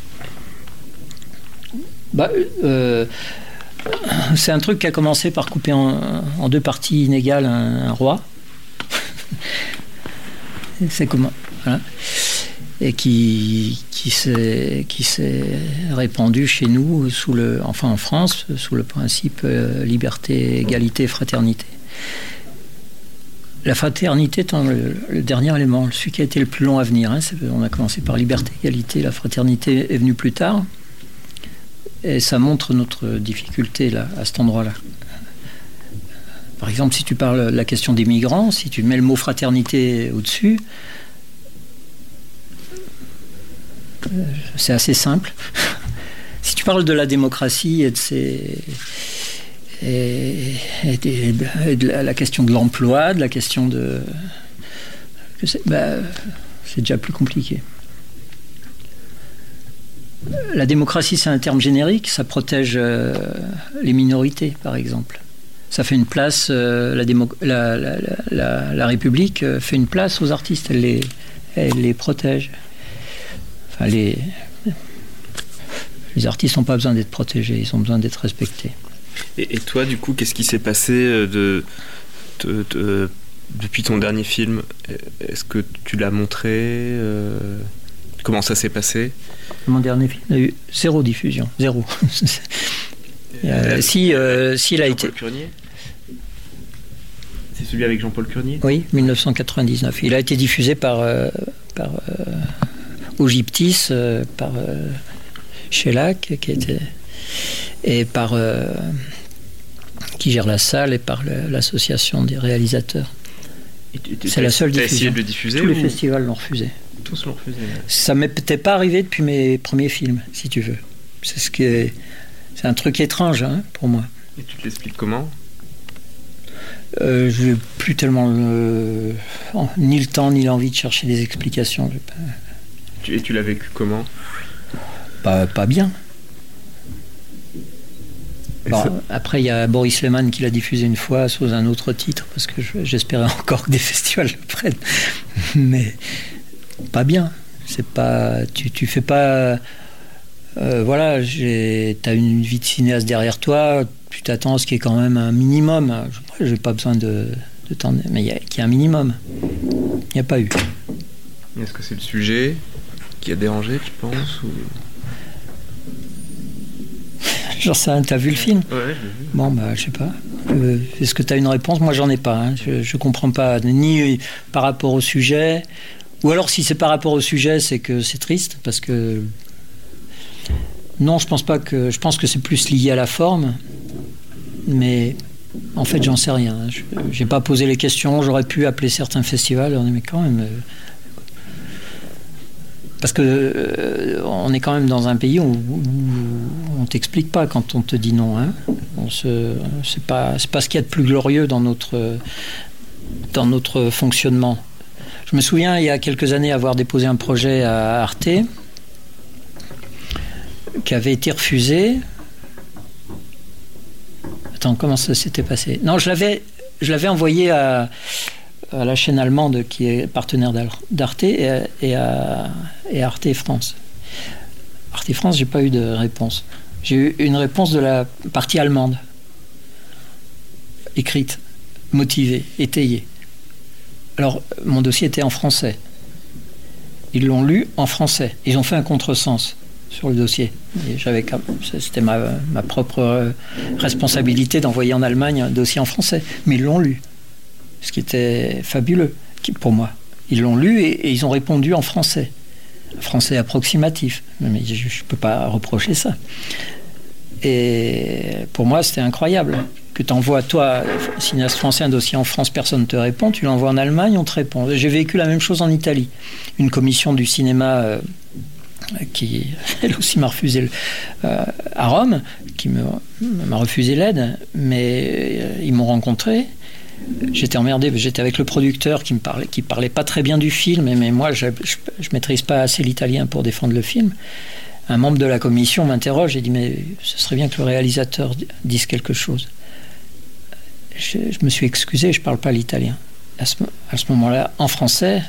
G: C'est un truc qui a commencé par couper en deux parties inégales un roi. C'est comment, voilà. Et qui s'est répandu chez nous en France sous le principe liberté, égalité, fraternité. La fraternité étant le dernier élément, celui qui a été le plus long à venir. On a commencé par liberté, égalité, la fraternité est venue plus tard. Et ça montre notre difficulté là, à cet endroit-là. Par exemple, si tu parles de la question des migrants, si tu mets le mot fraternité au-dessus, c'est assez simple. Si tu parles de la démocratie et de la question de l'emploi, de la question de... c'est déjà plus compliqué. La démocratie, c'est un terme générique, ça protège les minorités, par exemple. Ça fait une place, la République fait une place aux artistes, elle les protège. Enfin, les artistes n'ont pas besoin d'être protégés, ils ont besoin d'être respectés.
F: Et toi, du coup, qu'est-ce qui s'est passé depuis ton dernier film ? Est-ce que tu l'as montré ? Comment ça s'est passé ?
G: Mon dernier film a eu 0 diffusion, 0. S'il a été...
F: Curnier ? C'est celui avec Jean-Paul Curnier ?
G: Oui, 1999. Il a été diffusé par Ogiptis, par Shellac, et par qui gère la salle, et par l'association des réalisateurs. C'est la seule diffusion.
F: Tu as essayé de le diffuser ?
G: Tous les festivals l'ont refusé.
F: Tous l'ont refusé.
G: Ça m'est peut-être pas arrivé depuis mes premiers films, si tu veux. C'est un truc étrange pour moi.
F: Et tu te l'expliques comment ?
G: Je n'ai plus tellement ni le temps ni l'envie de chercher des explications.
F: Et tu l'as vécu comment ?
G: Pas bien. Après, il y a Boris Lehmann qui l'a diffusé une fois sous un autre titre, parce que j'espérais encore que des festivals le prennent. Mais pas bien. C'est pas, tu fais pas... voilà, t'as une vie de cinéaste derrière toi, tu t'attends à ce qu'il y ait quand même un minimum. J'ai pas besoin de temps, mais qu'il y a un minimum. Il n'y a pas eu.
F: Est-ce que c'est le sujet qui a dérangé, tu penses, ou...
G: J'en sais rien, t'as vu le film ?
F: Ouais, je l'ai vu.
G: Bon, je sais pas. Est-ce que t'as une réponse ? Moi, j'en ai pas. Je comprends pas, ni par rapport au sujet, ou alors si c'est par rapport au sujet, c'est que c'est triste, parce que... Non, je pense que c'est plus lié à la forme, mais en fait, j'en sais rien. J'ai pas posé les questions, j'aurais pu appeler certains festivals, mais quand même... Parce que on est quand même dans un pays où on t'explique pas quand on te dit non. C'est pas ce qu'il y a de plus glorieux dans notre fonctionnement. Je me souviens il y a quelques années avoir déposé un projet à Arte qui avait été refusé. Attends, comment ça s'était passé ? Non, je l'avais envoyé à la chaîne allemande qui est partenaire d'Arte et à Arte France. Arte France, j'ai pas eu de réponse. J'ai eu une réponse de la partie allemande, écrite, motivée, étayée. Alors, mon dossier était en français. Ils l'ont lu en français. Ils ont fait un contresens sur le dossier. Et c'était ma propre responsabilité d'envoyer en Allemagne un dossier en français. Mais ils l'ont lu. Ce qui était fabuleux pour moi. Ils l'ont lu et ils ont répondu en français. Français approximatif. Mais je ne peux pas reprocher ça. Et pour moi, c'était incroyable. Que tu envoies, toi, cinéaste français, un dossier en France, personne ne te répond. Tu l'envoies en Allemagne, on te répond. J'ai vécu la même chose en Italie. Une commission du cinéma qui, elle aussi, m'a refusé à Rome, qui m'a refusé l'aide, mais ils m'ont rencontré. J'étais emmerdé, j'étais avec le producteur qui parlait pas très bien du film, mais moi, je maîtrise pas assez l'italien pour défendre le film. Un membre de la commission m'interroge et dit « Mais ce serait bien que le réalisateur dise quelque chose. » Je me suis excusé, je ne parle pas l'italien. À ce moment-là, en français,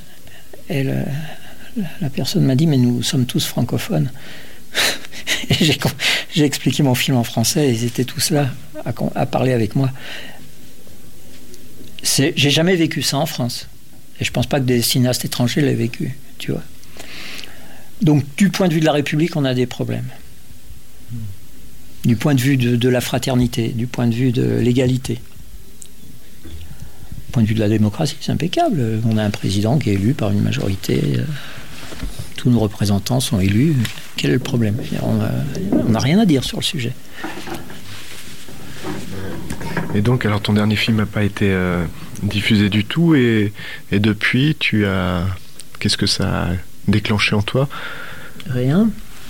G: la personne m'a dit « Mais nous sommes tous francophones. » Et j'ai expliqué mon film en français et ils étaient tous là à parler avec moi. J'ai jamais vécu ça en France. Et je ne pense pas que des cinéastes étrangers l'aient vécu, tu vois. Donc, du point de vue de la République, on a des problèmes. Du point de vue de la fraternité, du point de vue de l'égalité. Du point de vue de la démocratie, c'est impeccable. On a un président qui est élu par une majorité. Tous nos représentants sont élus. Quel est le problème ? On n'a rien à dire sur le sujet.
A: Et donc, alors, ton dernier film n'a pas été diffusé du tout. Et depuis, qu'est-ce que ça a déclenché en toi ?
G: Rien.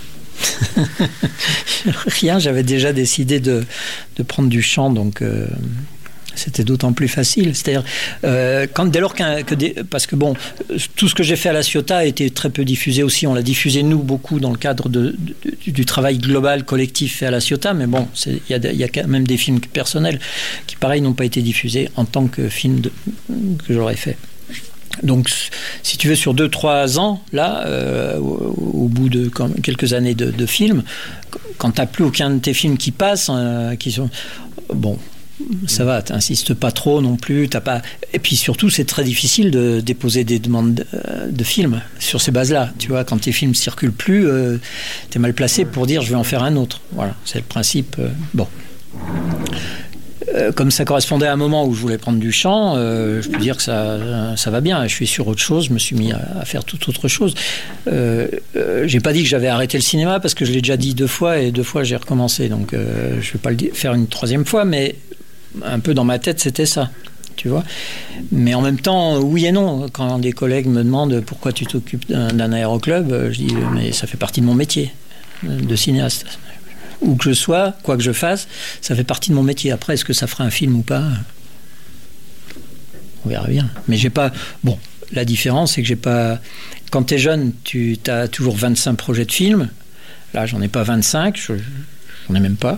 G: Rien, j'avais déjà décidé de prendre du chant, donc c'était d'autant plus facile. C'est-à-dire, dès lors parce que bon, tout ce que j'ai fait à La Ciotat a été très peu diffusé aussi. On l'a diffusé, nous, beaucoup dans le cadre du travail global, collectif fait à La Ciotat, mais bon, il y a quand même des films personnels qui, pareil, n'ont pas été diffusés en tant que film que j'aurais fait. Donc, si tu veux, sur 2-3 ans, là, au bout de quelques années de films, quand tu n'as plus aucun de tes films qui passent, qui sont... Bon, ça va, tu n'insistes pas trop non plus. T'as pas... Et puis surtout, c'est très difficile de déposer des demandes de films sur ces bases-là. Tu vois, quand tes films ne circulent plus, tu es mal placé pour dire « je vais en faire un autre ». Voilà, c'est le principe. Bon. Comme ça correspondait à un moment où je voulais prendre du chant, je peux dire que ça va bien. Je suis sur autre chose, je me suis mis à faire toute autre chose. J'ai pas dit que j'avais arrêté le cinéma parce que je l'ai déjà dit 2 fois et 2 fois j'ai recommencé. Donc je vais pas le faire une 3e fois, mais un peu dans ma tête c'était ça, tu vois. Mais en même temps, oui et non. Quand des collègues me demandent pourquoi tu t'occupes d'un aéroclub, je dis mais ça fait partie de mon métier de cinéaste. Où que je sois, quoi que je fasse, ça fait partie de mon métier. Après, est-ce que ça fera un film ou pas ? On verra bien. Mais j'ai pas... Bon, la différence, c'est que j'ai pas... Quand t'es jeune, tu as toujours 25 projets de films. Là, j'en ai pas 25. J'en ai même pas.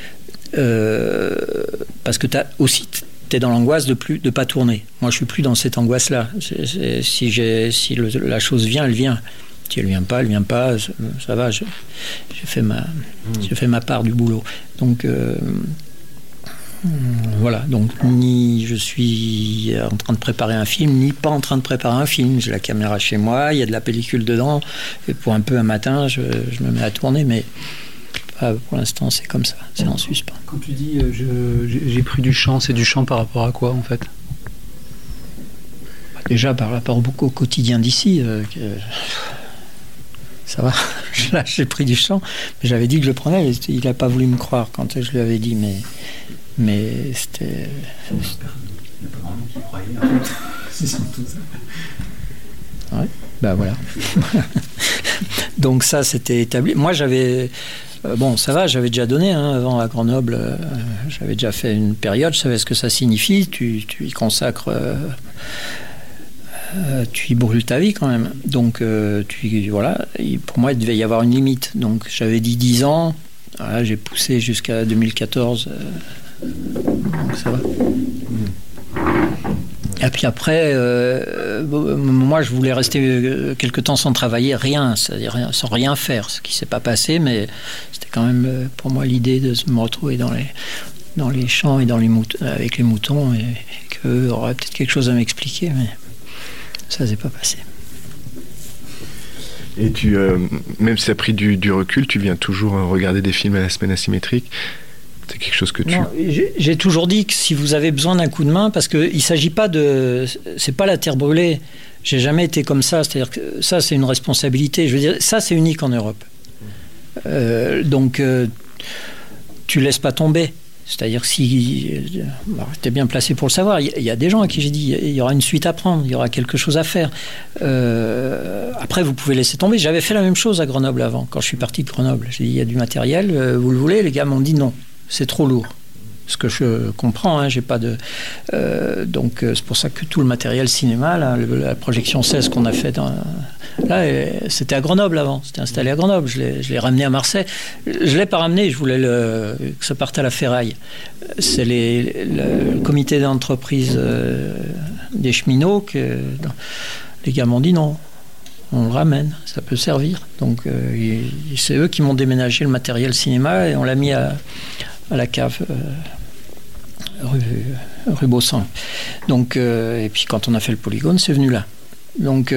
G: Parce que t'es dans l'angoisse de pas tourner. Moi, je suis plus dans cette angoisse-là. Si la chose vient, elle vient. Si elle vient pas, ça va, j'ai fait ma part du boulot. Donc, voilà. Donc, ni je suis en train de préparer un film, ni pas en train de préparer un film. J'ai la caméra chez moi, il y a de la pellicule dedans, et pour un peu un matin, je me mets à tourner, mais pour l'instant, c'est comme ça, c'est en suspens.
H: Quand tu dis j'ai pris du champ, c'est du champ par rapport à quoi, en fait ?
G: Déjà, par rapport au quotidien d'ici... Ça va, là j'ai pris du champ, mais j'avais dit que je le prenais, il n'a pas voulu me croire quand je lui avais dit, mais c'était... Il n'y a pas vraiment qui croyait, c'est surtout ça. Ouais, ben voilà. Donc ça, c'était établi. Moi, j'avais... Bon, ça va, j'avais déjà donné, avant à Grenoble, j'avais déjà fait une période, je savais ce que ça signifie, tu y consacres... tu y brûles ta vie quand même. Donc, voilà, pour moi, il devait y avoir une limite. Donc, j'avais dit 10 ans. Voilà, j'ai poussé jusqu'à 2014. Donc, ça va. Et puis après, moi, je voulais rester quelque temps sans travailler, c'est-à-dire sans rien faire. Ce qui ne s'est pas passé, mais c'était quand même pour moi l'idée de me retrouver dans les champs et avec les moutons et qu'eux auraient peut-être quelque chose à m'expliquer, mais... Ça s'est pas passé.
A: Et même si ça a pris du recul, tu viens toujours regarder des films à la semaine asymétrique. C'est quelque chose que tu...
G: Non, j'ai toujours dit que si vous avez besoin d'un coup de main, parce qu'il ne s'agit pas de... C'est pas la terre brûlée. J'ai jamais été comme ça. C'est-à-dire que ça, c'est une responsabilité. Je veux dire, ça, c'est unique en Europe. Donc, tu laisses pas tomber. C'est-à-dire que si... tu es bien placé pour le savoir. Il y a des gens à qui j'ai dit il y aura une suite à prendre, il y aura quelque chose à faire. Après, vous pouvez laisser tomber. J'avais fait la même chose à Grenoble avant, quand je suis parti de Grenoble. J'ai dit il y a du matériel, vous le voulez? Les gars m'ont dit non, c'est trop lourd. Ce que je comprends, j'ai pas de... donc c'est pour ça que tout le matériel cinéma, là, la projection 16 qu'on a fait là, c'était à Grenoble avant, c'était installé à Grenoble, je l'ai ramené à Marseille. Je l'ai pas ramené, je voulais que ça parte à la ferraille. C'est le comité d'entreprise des cheminots que les gars m'ont dit non, on le ramène, ça peut servir. Donc c'est eux qui m'ont déménagé le matériel cinéma et on l'a mis à la cave rue Baussan. Donc, et puis quand on a fait le polygone, c'est venu là. Donc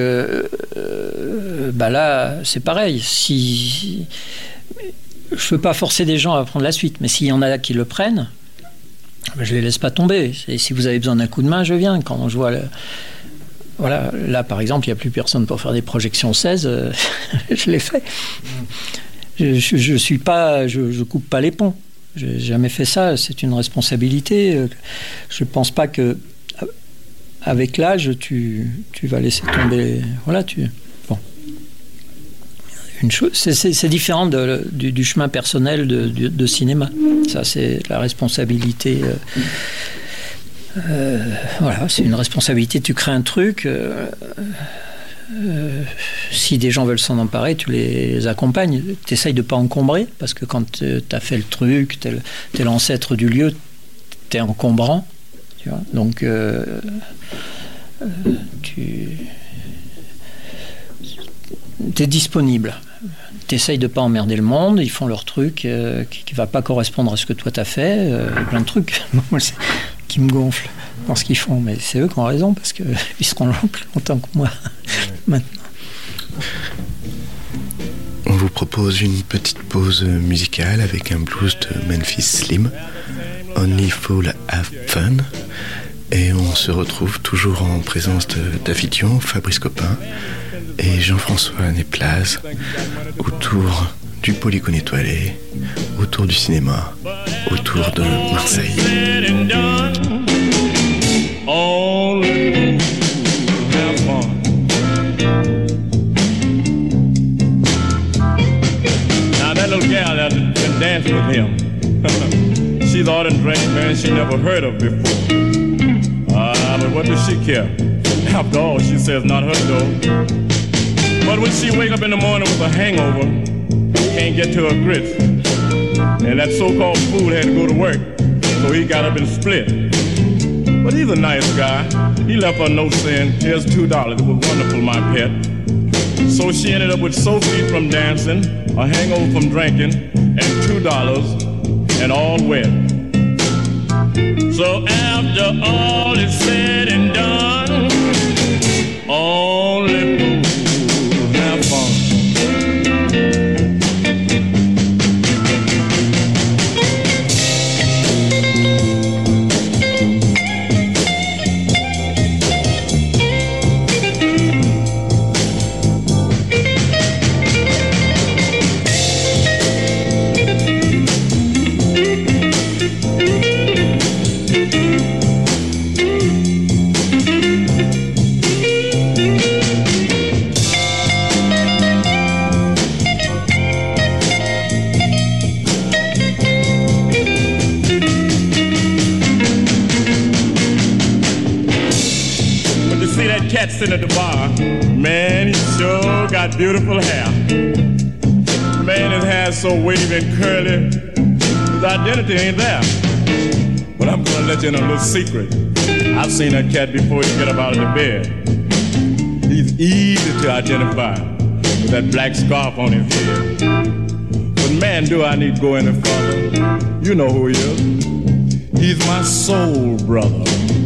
G: là, c'est pareil. Si je ne peux pas forcer des gens à prendre la suite, mais s'il y en a qui le prennent, je les laisse pas tomber. Et si vous avez besoin d'un coup de main, je viens. Quand je vois voilà, là par exemple, il n'y a plus personne pour faire des projections 16, je l'ai fait. Je suis pas, je coupe pas les ponts. J'ai jamais fait ça, c'est une responsabilité. Je pense pas que avec l'âge tu vas laisser tomber. Voilà, bon. Une chose, c'est différent du chemin personnel de cinéma. Ça, c'est la responsabilité. Voilà, c'est une responsabilité. Tu crées un truc. Si des gens veulent s'en emparer, tu les accompagnes. Tu essayes de ne pas encombrer, parce que quand tu as fait le truc, tu es l'ancêtre du lieu, tu es encombrant. Tu vois. Donc, tu es disponible. Tu essayes de ne pas emmerder le monde, ils font leur truc qui ne va pas correspondre à ce que toi tu as fait. Plein de trucs qui me gonflent dans ce qu'ils font, mais c'est eux qui ont raison, parce qu'ils seront là plus longtemps que moi maintenant.
A: On vous propose une petite pause musicale avec un blues de Memphis Slim, Only Fool Have Fun, et on se retrouve toujours en présence de David Dion, Fabrice Copin et Jean-François Néplaz autour du Polygone étoilé, autour du cinéma, autour de Marseille.
B: Only have fun. Now that little gal that been dancing with him, she's ardent drink, man, she never heard of before. But what does she care? After all, she says not her dough. But when she wake up in the morning with a hangover, can't get to her grits, and that so-called fool had to go to work, so he got up and split. But he's a nice guy. He left her a note saying, here's $2. It was wonderful, my pet. So she ended up with sore feet from dancing, a hangover from drinking, and $2 and all wet. So after all is said and done, only fools have fun. Cat sitting at the bar, man, he sure got beautiful hair. Man, his hair's so wavy and curly, his identity ain't there. But I'm gonna let you in a little secret. I've seen that cat before he get up out of the bed. He's easy to identify with that black scarf on his head. But man, do I need to go any further? You know who he is. He's my soul brother.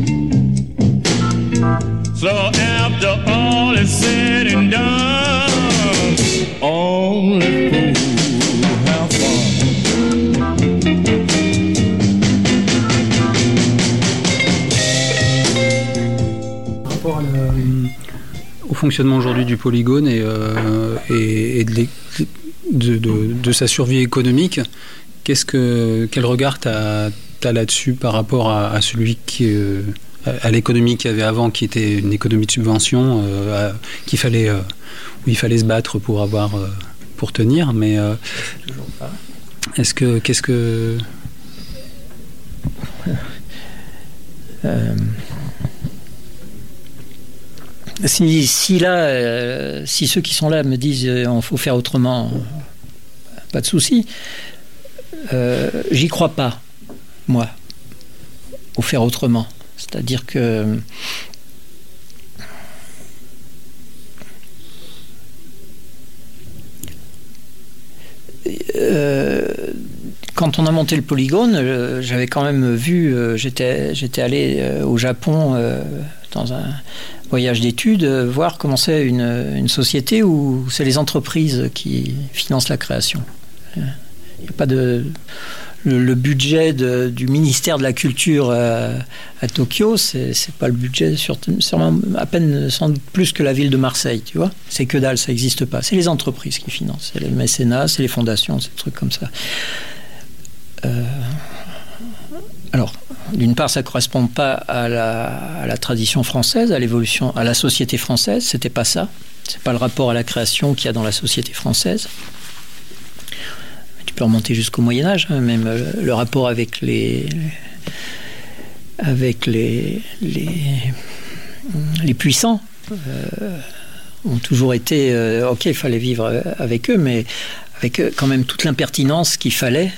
B: So after all is said and done, only fools have fun.
H: Par rapport au fonctionnement aujourd'hui du polygone et de sa survie économique, Quel regard t'as là-dessus par rapport à celui qui à l'économie qu'il y avait avant, qui était une économie de subvention, où il fallait se battre pour tenir, mais
G: Toujours pas.
H: qu'est-ce que
G: Si ceux qui sont là me disent on faut faire autrement, pas de souci. J'y crois pas, moi, au faire autrement. C'est-à-dire que quand on a monté le polygone, j'avais quand même vu, j'étais allé au Japon dans un voyage d'études, voir comment c'est une société où c'est les entreprises qui financent la création. Il n'y a pas de... Le budget du ministère de la Culture à Tokyo, c'est pas le budget, sûrement à peine sans doute plus que la ville de Marseille, tu vois. C'est que dalle, ça n'existe pas. C'est les entreprises qui financent, c'est les mécénats, c'est les fondations, c'est des trucs comme ça. Alors, d'une part, ça ne correspond pas à la tradition française, à l'évolution, à la société française. C'était pas ça. C'est pas le rapport à la création qu'il y a dans la société française. Tu peux remonter jusqu'au Moyen-Âge, hein, même le rapport avec les puissants ont toujours été ok, il fallait vivre avec eux, mais avec quand même toute l'impertinence qu'il fallait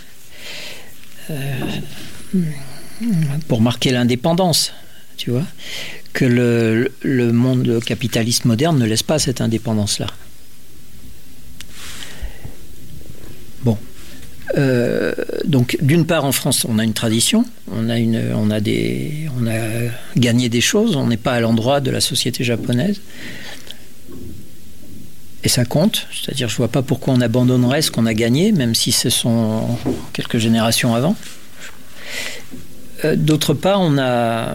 G: pour marquer l'indépendance, tu vois, que le monde capitaliste moderne ne laisse pas cette indépendance-là. Bon. Donc, d'une part, en France, on a une tradition, on a gagné des choses, on n'est pas à l'endroit de la société japonaise. Et ça compte, c'est-à-dire je ne vois pas pourquoi on abandonnerait ce qu'on a gagné, même si ce sont quelques générations avant. D'autre part, on a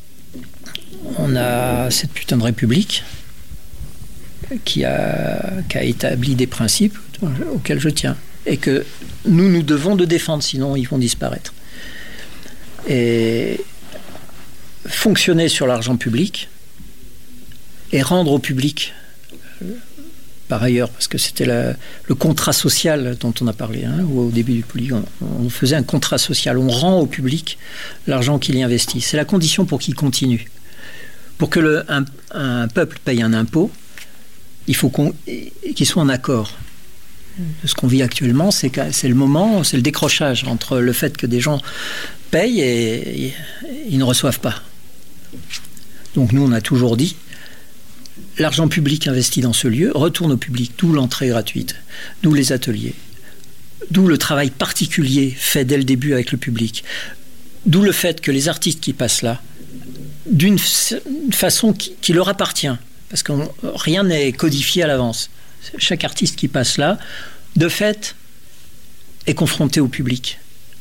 G: cette putain de République qui a établi des principes auxquels je tiens et que nous devons de défendre, sinon ils vont disparaître. Et fonctionner sur l'argent public et rendre au public, par ailleurs, parce que c'était le contrat social dont on a parlé au début du polygone. On faisait un contrat social, on rend au public l'argent qu'il y investit. C'est la condition pour qu'il continue. Pour que un peuple paye un impôt, il faut qu'il soit en accord. Ce qu'on vit actuellement, c'est le moment, c'est le décrochage entre le fait que des gens payent et ils ne reçoivent pas. Donc nous, on a toujours dit, l'argent public investi dans ce lieu retourne au public, d'où l'entrée gratuite, d'où les ateliers, d'où le travail particulier fait dès le début avec le public, d'où le fait que les artistes qui passent là, d'une façon qui leur appartient, parce que rien n'est codifié à l'avance. Chaque artiste qui passe là, de fait, est confronté au public,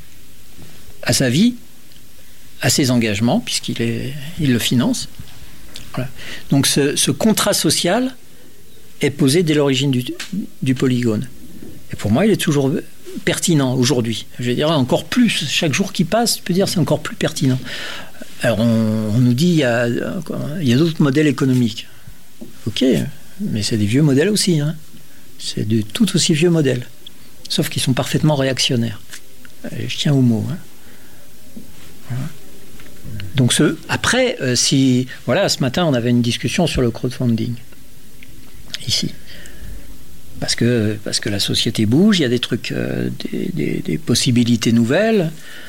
G: à sa vie, à ses engagements, puisqu'il le finance. Voilà. Donc ce contrat social est posé dès l'origine du polygone. Et pour moi, il est toujours pertinent aujourd'hui. Je vais dire encore plus. Chaque jour qui passe, tu peux dire c'est encore plus pertinent. Alors on nous dit il y a d'autres modèles économiques. Ok, mais c'est des vieux modèles aussi. Hein. C'est de tout aussi vieux modèles. Sauf qu'ils sont parfaitement réactionnaires. Je tiens au mot. Hein. Voilà. Donc après, ce matin on avait une discussion sur le crowdfunding ici, parce que la société bouge, il y a des trucs, des possibilités nouvelles.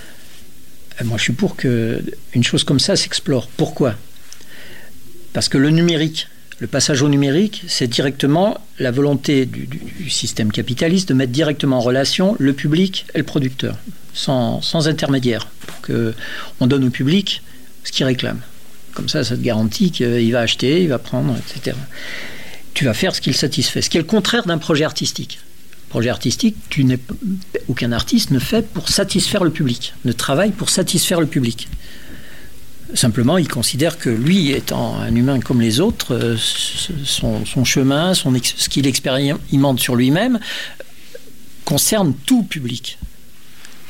G: Et moi, je suis pour que une chose comme ça s'explore. Pourquoi ? Parce que le numérique, le passage au numérique, c'est directement la volonté du système capitaliste de mettre directement en relation le public et le producteur, sans intermédiaire, pour qu'on donne au public ce qu'il réclame. Comme ça te garantit qu'il va acheter, il va prendre, etc. Tu vas faire ce qu'il satisfait. Ce qui est le contraire d'un projet artistique. Projet artistique, aucun artiste ne fait pour satisfaire le public, ne travaille pour satisfaire le public. Simplement, il considère que lui, étant un humain comme les autres, son chemin, ce qu'il expérimente sur lui-même, concerne tout public.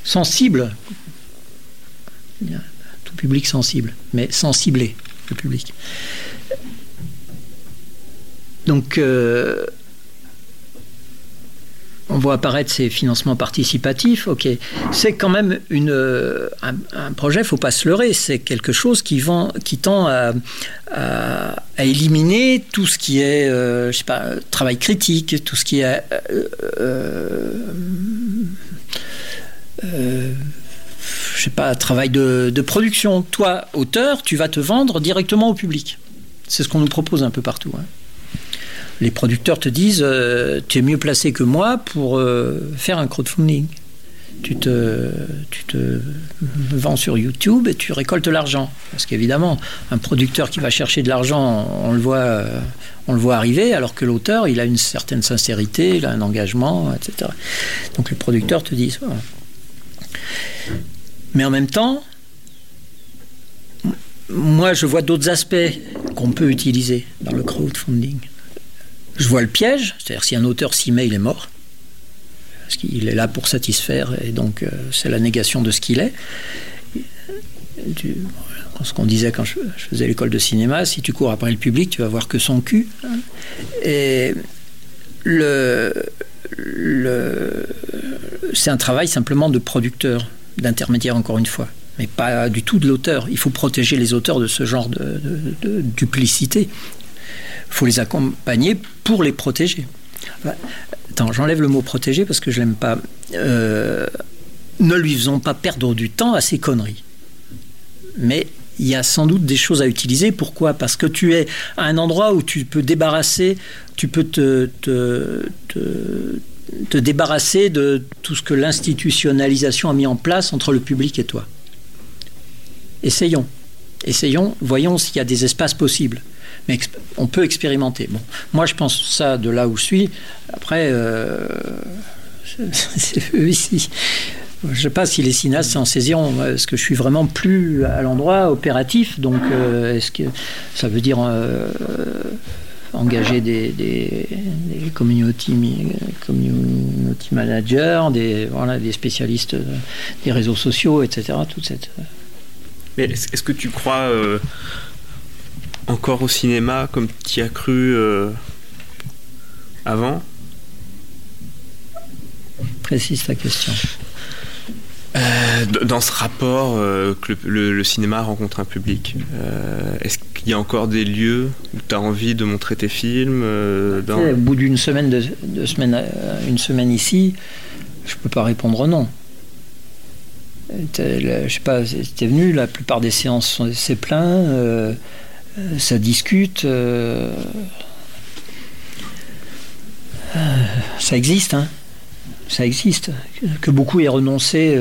G: sensible, tout public sensible, mais sans cibler le public. Donc, on voit apparaître ces financements participatifs. Ok, c'est quand même un projet. Il ne faut pas se leurrer. C'est quelque chose qui tend à éliminer tout ce qui est, je sais pas, travail critique, tout ce qui est je sais pas, travail de production. Toi, auteur, tu vas te vendre directement au public. C'est ce qu'on nous propose un peu partout. Hein. Les producteurs te disent tu es mieux placé que moi pour faire un crowdfunding. Tu te vends sur YouTube et tu récoltes l'argent. Parce qu'évidemment, un producteur qui va chercher de l'argent, on le voit arriver, alors que l'auteur, il a une certaine sincérité, il a un engagement, etc. Donc les producteurs te disent... Voilà. Mais en même temps, moi, je vois d'autres aspects qu'on peut utiliser dans le crowdfunding. Je vois le piège, c'est-à-dire si un auteur s'y met, il est mort. Parce qu'il est là pour satisfaire, et donc c'est la négation de ce qu'il est. Ce qu'on disait quand je faisais l'école de cinéma, si tu cours après le public, tu vas voir que son cul. Et c'est un travail simplement de producteur, d'intermédiaire encore une fois, mais pas du tout de l'auteur. Il faut protéger les auteurs de ce genre de duplicité. Il faut les accompagner pour les protéger. Attends, j'enlève le mot protéger parce que je l'aime pas. Ne lui faisons pas perdre du temps à ces conneries. Mais il y a sans doute des choses à utiliser. Pourquoi ? Parce que tu es à un endroit où tu peux débarrasser, tu peux te débarrasser de tout ce que l'institutionnalisation a mis en place entre le public et toi. Essayons, voyons s'il y a des espaces possibles. Mais on peut expérimenter. Bon, moi, je pense ça de là où je suis. Après, c'est eux ici. Je ne sais pas si les cinéastes s'en saisiront, parce que je suis vraiment plus à l'endroit opératif. Donc, est-ce que ça veut dire engager des community managers, des spécialistes des réseaux sociaux, etc. Toute cette...
F: Mais est-ce que tu crois encore au cinéma comme tu y as cru avant ?
G: Précise ta question.
F: Dans ce rapport que le cinéma rencontre un public, est-ce qu'il y a encore des lieux où tu as envie de montrer tes films
G: Au bout d'une semaine, une semaine ici, je peux pas répondre non. Je sais pas, t'es venu, la plupart des séances c'est plein, ça discute, ça existe, hein. Ça existe. Que beaucoup aient renoncé.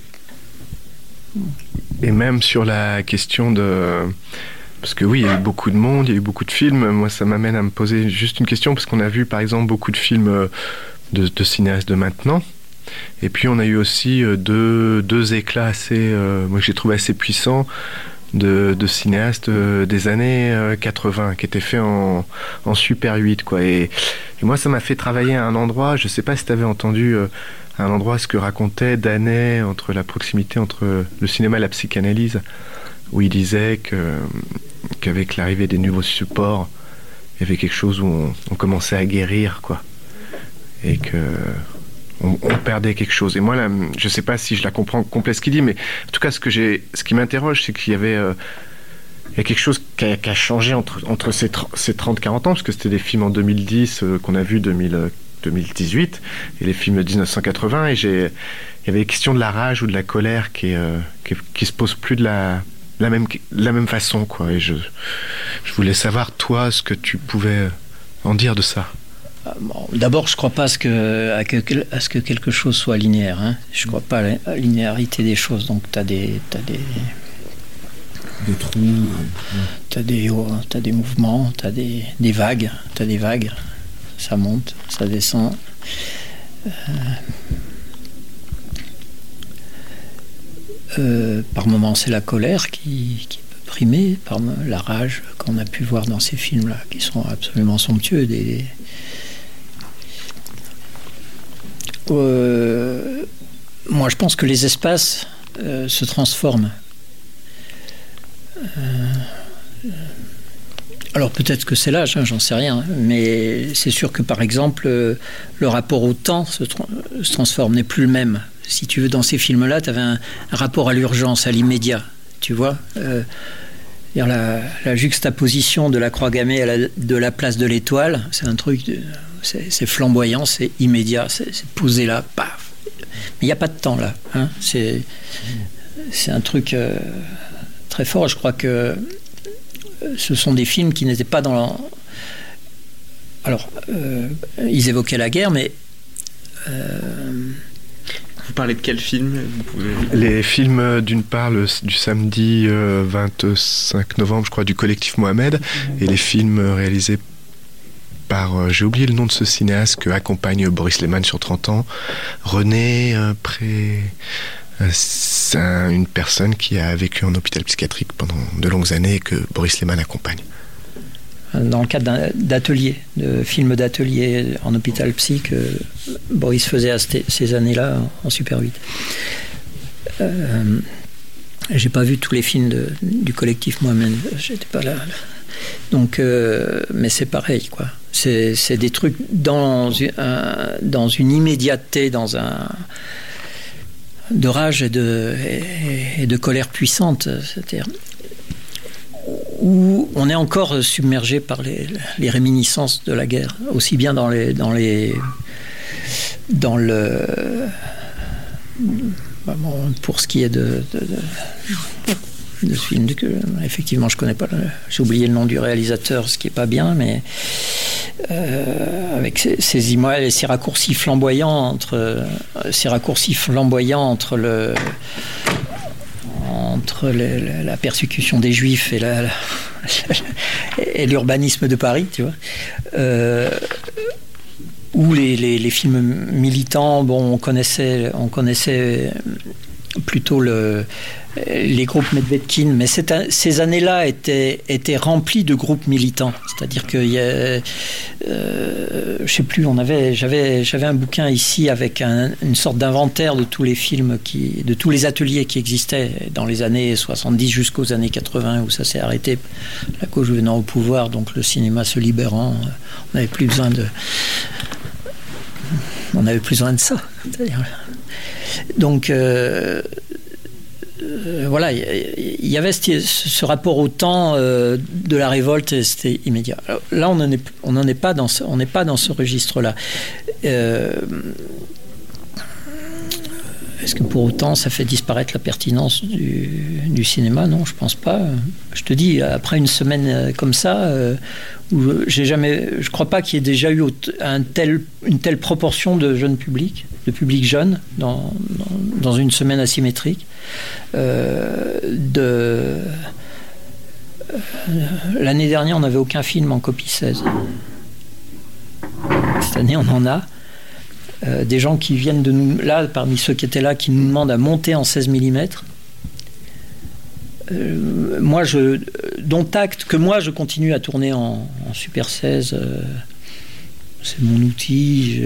A: Et même sur la question de... Parce que oui, il y a eu beaucoup de monde, il y a eu beaucoup de films. Moi, ça m'amène à me poser juste une question, parce qu'on a vu, par exemple, beaucoup de films de cinéastes de maintenant. Et puis, on a eu aussi deux éclats assez... moi, que j'ai trouvé assez puissants de cinéastes des années 80, qui étaient faits en Super 8, quoi. Et moi, ça m'a fait travailler à un endroit, je ne sais pas si tu avais entendu à un endroit ce que racontait Danet entre la proximité entre le cinéma et la psychanalyse, où il disait qu'avec l'arrivée des nouveaux supports, il y avait quelque chose où on commençait à guérir, quoi. Et que on perdait quelque chose. Et moi, là, je ne sais pas si je la comprends complet ce qu'il dit, mais en tout cas, ce qui m'interroge, c'est qu'il y avait... il y a quelque chose qui a changé entre ces 30-40 ans, parce que c'était des films en 2010 qu'on a vus 2018, et les films de 1980, et il y avait les questions de la rage ou de la colère qui se posent plus de la même façon, quoi. Et je voulais savoir, toi, ce que tu pouvais en dire de ça.
G: Bon, d'abord, je ne crois pas à ce que quelque chose soit linéaire. Hein. Je ne crois pas à la linéarité des choses. Donc, tu as des trous, t'as des mouvements, t'as des vagues, ça monte, ça descend. Par moments, c'est la colère qui peut primer, par la rage qu'on a pu voir dans ces films-là, qui sont absolument somptueux. Moi, je pense que les espaces se transforment. Alors peut-être que c'est l'âge, j'en sais rien, mais c'est sûr que par exemple le rapport au temps se transforme, n'est plus le même. Si tu veux, dans ces films-là, tu avais un rapport à l'urgence, à l'immédiat, tu vois. La juxtaposition de la croix gammée de la place de l'Étoile, c'est un truc, c'est flamboyant, c'est immédiat, c'est posé là, paf. Mais il n'y a pas de temps là, hein. C'est un truc très fort. Je crois que ce sont des films qui n'étaient pas dans... Alors, ils évoquaient la guerre, mais...
F: Vous parlez de quel film?
I: Les films, d'une part, du samedi 25 novembre, je crois, du collectif Mohamed, et les films réalisés par... j'ai oublié le nom de ce cinéaste que accompagne Boris Lehmann sur 30 ans. René c'est une personne qui a vécu en hôpital psychiatrique pendant de longues années et que Boris Lehmann accompagne.
G: Dans le cadre d'ateliers, de films d'ateliers en hôpital psy que Boris faisait à ces années-là en Super 8. J'ai pas vu tous les films du collectif moi-même, j'étais pas là. Donc, mais c'est pareil, quoi. C'est des trucs dans une immédiateté, de rage et de colère puissante, c'est-à-dire où on est encore submergé par les réminiscences de la guerre, aussi bien pour ce qui est de ce film, effectivement je connais pas, j'ai oublié le nom du réalisateur, ce qui est pas bien, mais avec ces images et ces raccourcis flamboyants entre la persécution des Juifs et l'urbanisme de Paris, tu vois, où les films militants, bon, on connaissait plutôt les groupes Medvedkin, mais ces années-là étaient remplies de groupes militants. C'est-à-dire que je sais plus, j'avais un bouquin ici avec une sorte d'inventaire de tous les films de tous les ateliers qui existaient dans les années 70 jusqu'aux années 80 où ça s'est arrêté, la gauche venant au pouvoir, donc le cinéma se libérant, on n'avait plus besoin de ça. Donc voilà, il y avait ce rapport au temps de la révolte, et c'était immédiat. Alors, là, on n'est pas dans ce registre-là. Est-ce que pour autant ça fait disparaître la pertinence du cinéma? Non, je pense pas. Je te dis, après une semaine comme ça, où je crois pas qu'il y ait déjà eu une telle proportion de jeunes publics, de public jeune, dans une semaine asymétrique. L'année dernière, on n'avait aucun film en copie 16. Cette année, on en a. Des gens qui viennent de nous, là, parmi ceux qui étaient là, qui nous demandent à monter en 16 mm. Moi, dont acte que moi, je continue à tourner en Super 16. C'est mon outil.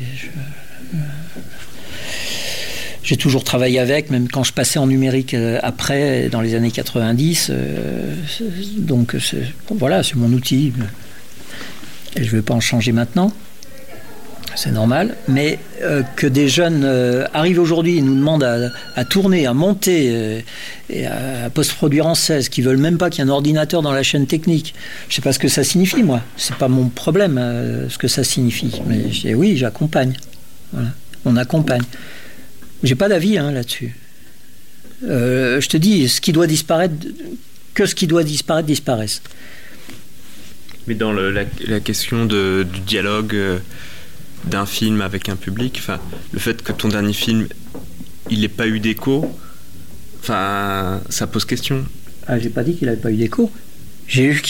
G: J'ai toujours travaillé avec, même quand je passais en numérique après, dans les années 90. Donc, voilà, c'est mon outil. Et je ne vais pas en changer maintenant. C'est normal, mais que des jeunes arrivent aujourd'hui et nous demandent à tourner, à monter et à post-produire en 16, qui veulent même pas qu'il y ait un ordinateur dans la chaîne technique. Je sais pas ce que ça signifie, moi. C'est pas mon problème ce que ça signifie. Mais je dis oui, j'accompagne. Voilà. On accompagne. J'ai pas d'avis là-dessus. Je te dis, ce qui doit disparaître disparaisse.
F: Mais dans la question du dialogue d'un film avec un public, enfin, le fait que ton dernier film il n'ait pas eu d'écho, enfin, ça pose question.
G: Ah, j'ai pas dit qu'il n'avait pas eu d'écho. J'ai eu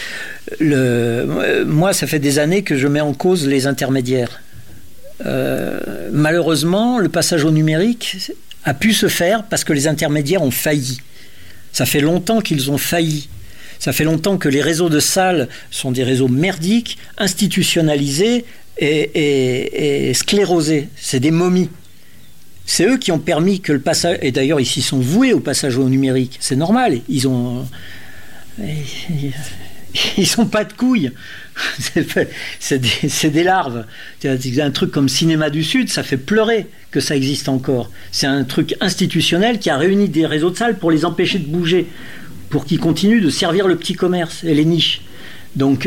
G: moi, ça fait des années que je mets en cause les intermédiaires. Malheureusement, le passage au numérique a pu se faire parce que les intermédiaires ont failli. Ça fait longtemps qu'ils ont failli. Ça fait longtemps que les réseaux de salles sont des réseaux merdiques, institutionnalisés et sclérosés. C'est des momies. C'est eux qui ont permis que le passage... Et d'ailleurs, ils s'y sont voués au passage au numérique. C'est normal. Ils sont pas de couilles. C'est des larves. Un truc comme Cinéma du Sud, ça fait pleurer que ça existe encore. C'est un truc institutionnel qui a réuni des réseaux de salles pour les empêcher de bouger, pour qu'ils continuent de servir le petit commerce et les niches. Donc,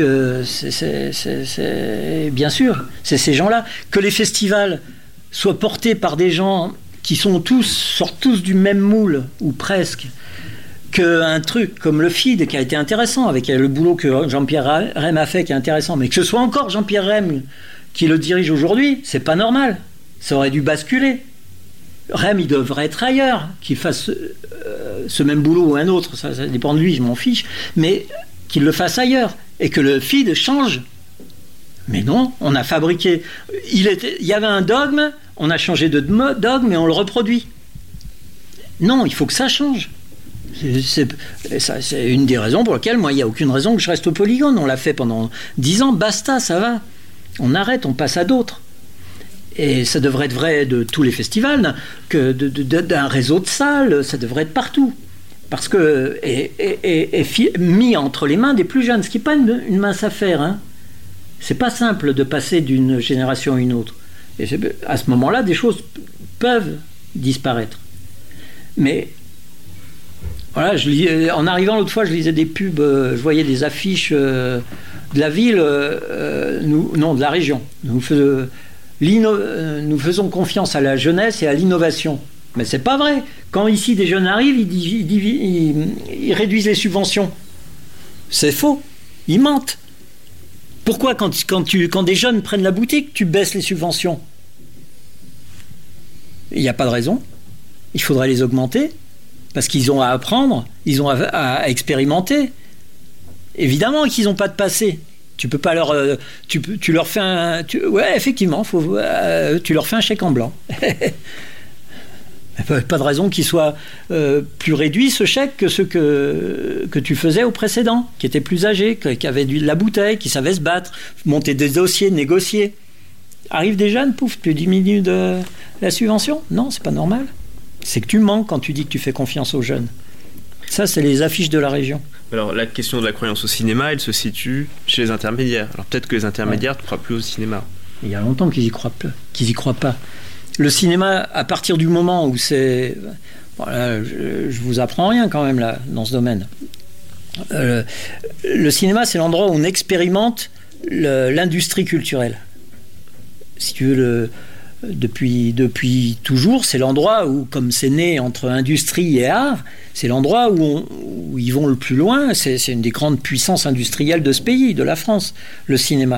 G: bien sûr, c'est ces gens-là. Que les festivals soient portés par des gens qui sortent tous du même moule, ou presque, qu'un truc comme le FID, qui a été intéressant, avec le boulot que Jean-Pierre Rem a fait, qui est intéressant, mais que ce soit encore Jean-Pierre Rem qui le dirige aujourd'hui, c'est pas normal. Ça aurait dû basculer. Rem, il devrait être ailleurs, qu'il fasse ce même boulot ou un autre, ça dépend de lui, je m'en fiche, mais qu'il le fasse ailleurs, et que le FID change. Mais non, on a fabriqué... Il y avait un dogme, on a changé de dogme, et on le reproduit. Non, il faut que ça change. C'est une des raisons pour lesquelles, moi, il n'y a aucune raison que je reste au Polygone. On l'a fait pendant 10 ans, basta, ça va. On arrête, on passe à d'autres. Et ça devrait être vrai de tous les festivals, d'un réseau de salles, ça devrait être partout. Parce que, mis entre les mains des plus jeunes, ce qui n'est pas une mince affaire. Hein. C'est pas simple de passer d'une génération à une autre. Et à ce moment-là, des choses peuvent disparaître. Mais voilà, en arrivant l'autre fois, je lisais des pubs, je voyais des affiches de la ville, de la région. Nous faisons confiance à la jeunesse et à l'innovation. Mais c'est pas vrai. Quand ici des jeunes arrivent, ils réduisent les subventions. C'est faux. Ils mentent. Pourquoi quand des jeunes prennent la boutique, tu baisses les subventions? Il n'y a pas de raison. Il faudrait les augmenter. Parce qu'ils ont à apprendre, ils ont à expérimenter. Évidemment qu'ils n'ont pas de passé. Tu peux pas leur... tu leur fais un... ouais, effectivement, tu leur fais un chèque en blanc. Pas de raison qu'il soit plus réduit, ce chèque, que ceux que tu faisais au précédent, qui étaient plus âgés, qui avaient de la bouteille, qui savaient se battre, monter des dossiers, négocier. Arrivent des jeunes, pouf, tu diminues de la subvention. Non, c'est pas normal. C'est que tu mens quand tu dis que tu fais confiance aux jeunes. Ça, c'est les affiches de la région.
F: Alors, la question de la croyance au cinéma, elle se situe chez les intermédiaires. Alors, peut-être que les intermédiaires ne croient plus au cinéma.
G: Il y a longtemps qu'ils y croient pas. Le cinéma, à partir du moment où c'est... Voilà, je vous apprends rien quand même là, dans ce domaine. Le cinéma, c'est l'endroit où on expérimente l'industrie culturelle. Si tu veux, depuis toujours, c'est l'endroit où, comme c'est né entre industrie et art, c'est l'endroit où ils vont le plus loin. C'est une des grandes puissances industrielles de ce pays, de la France, le cinéma.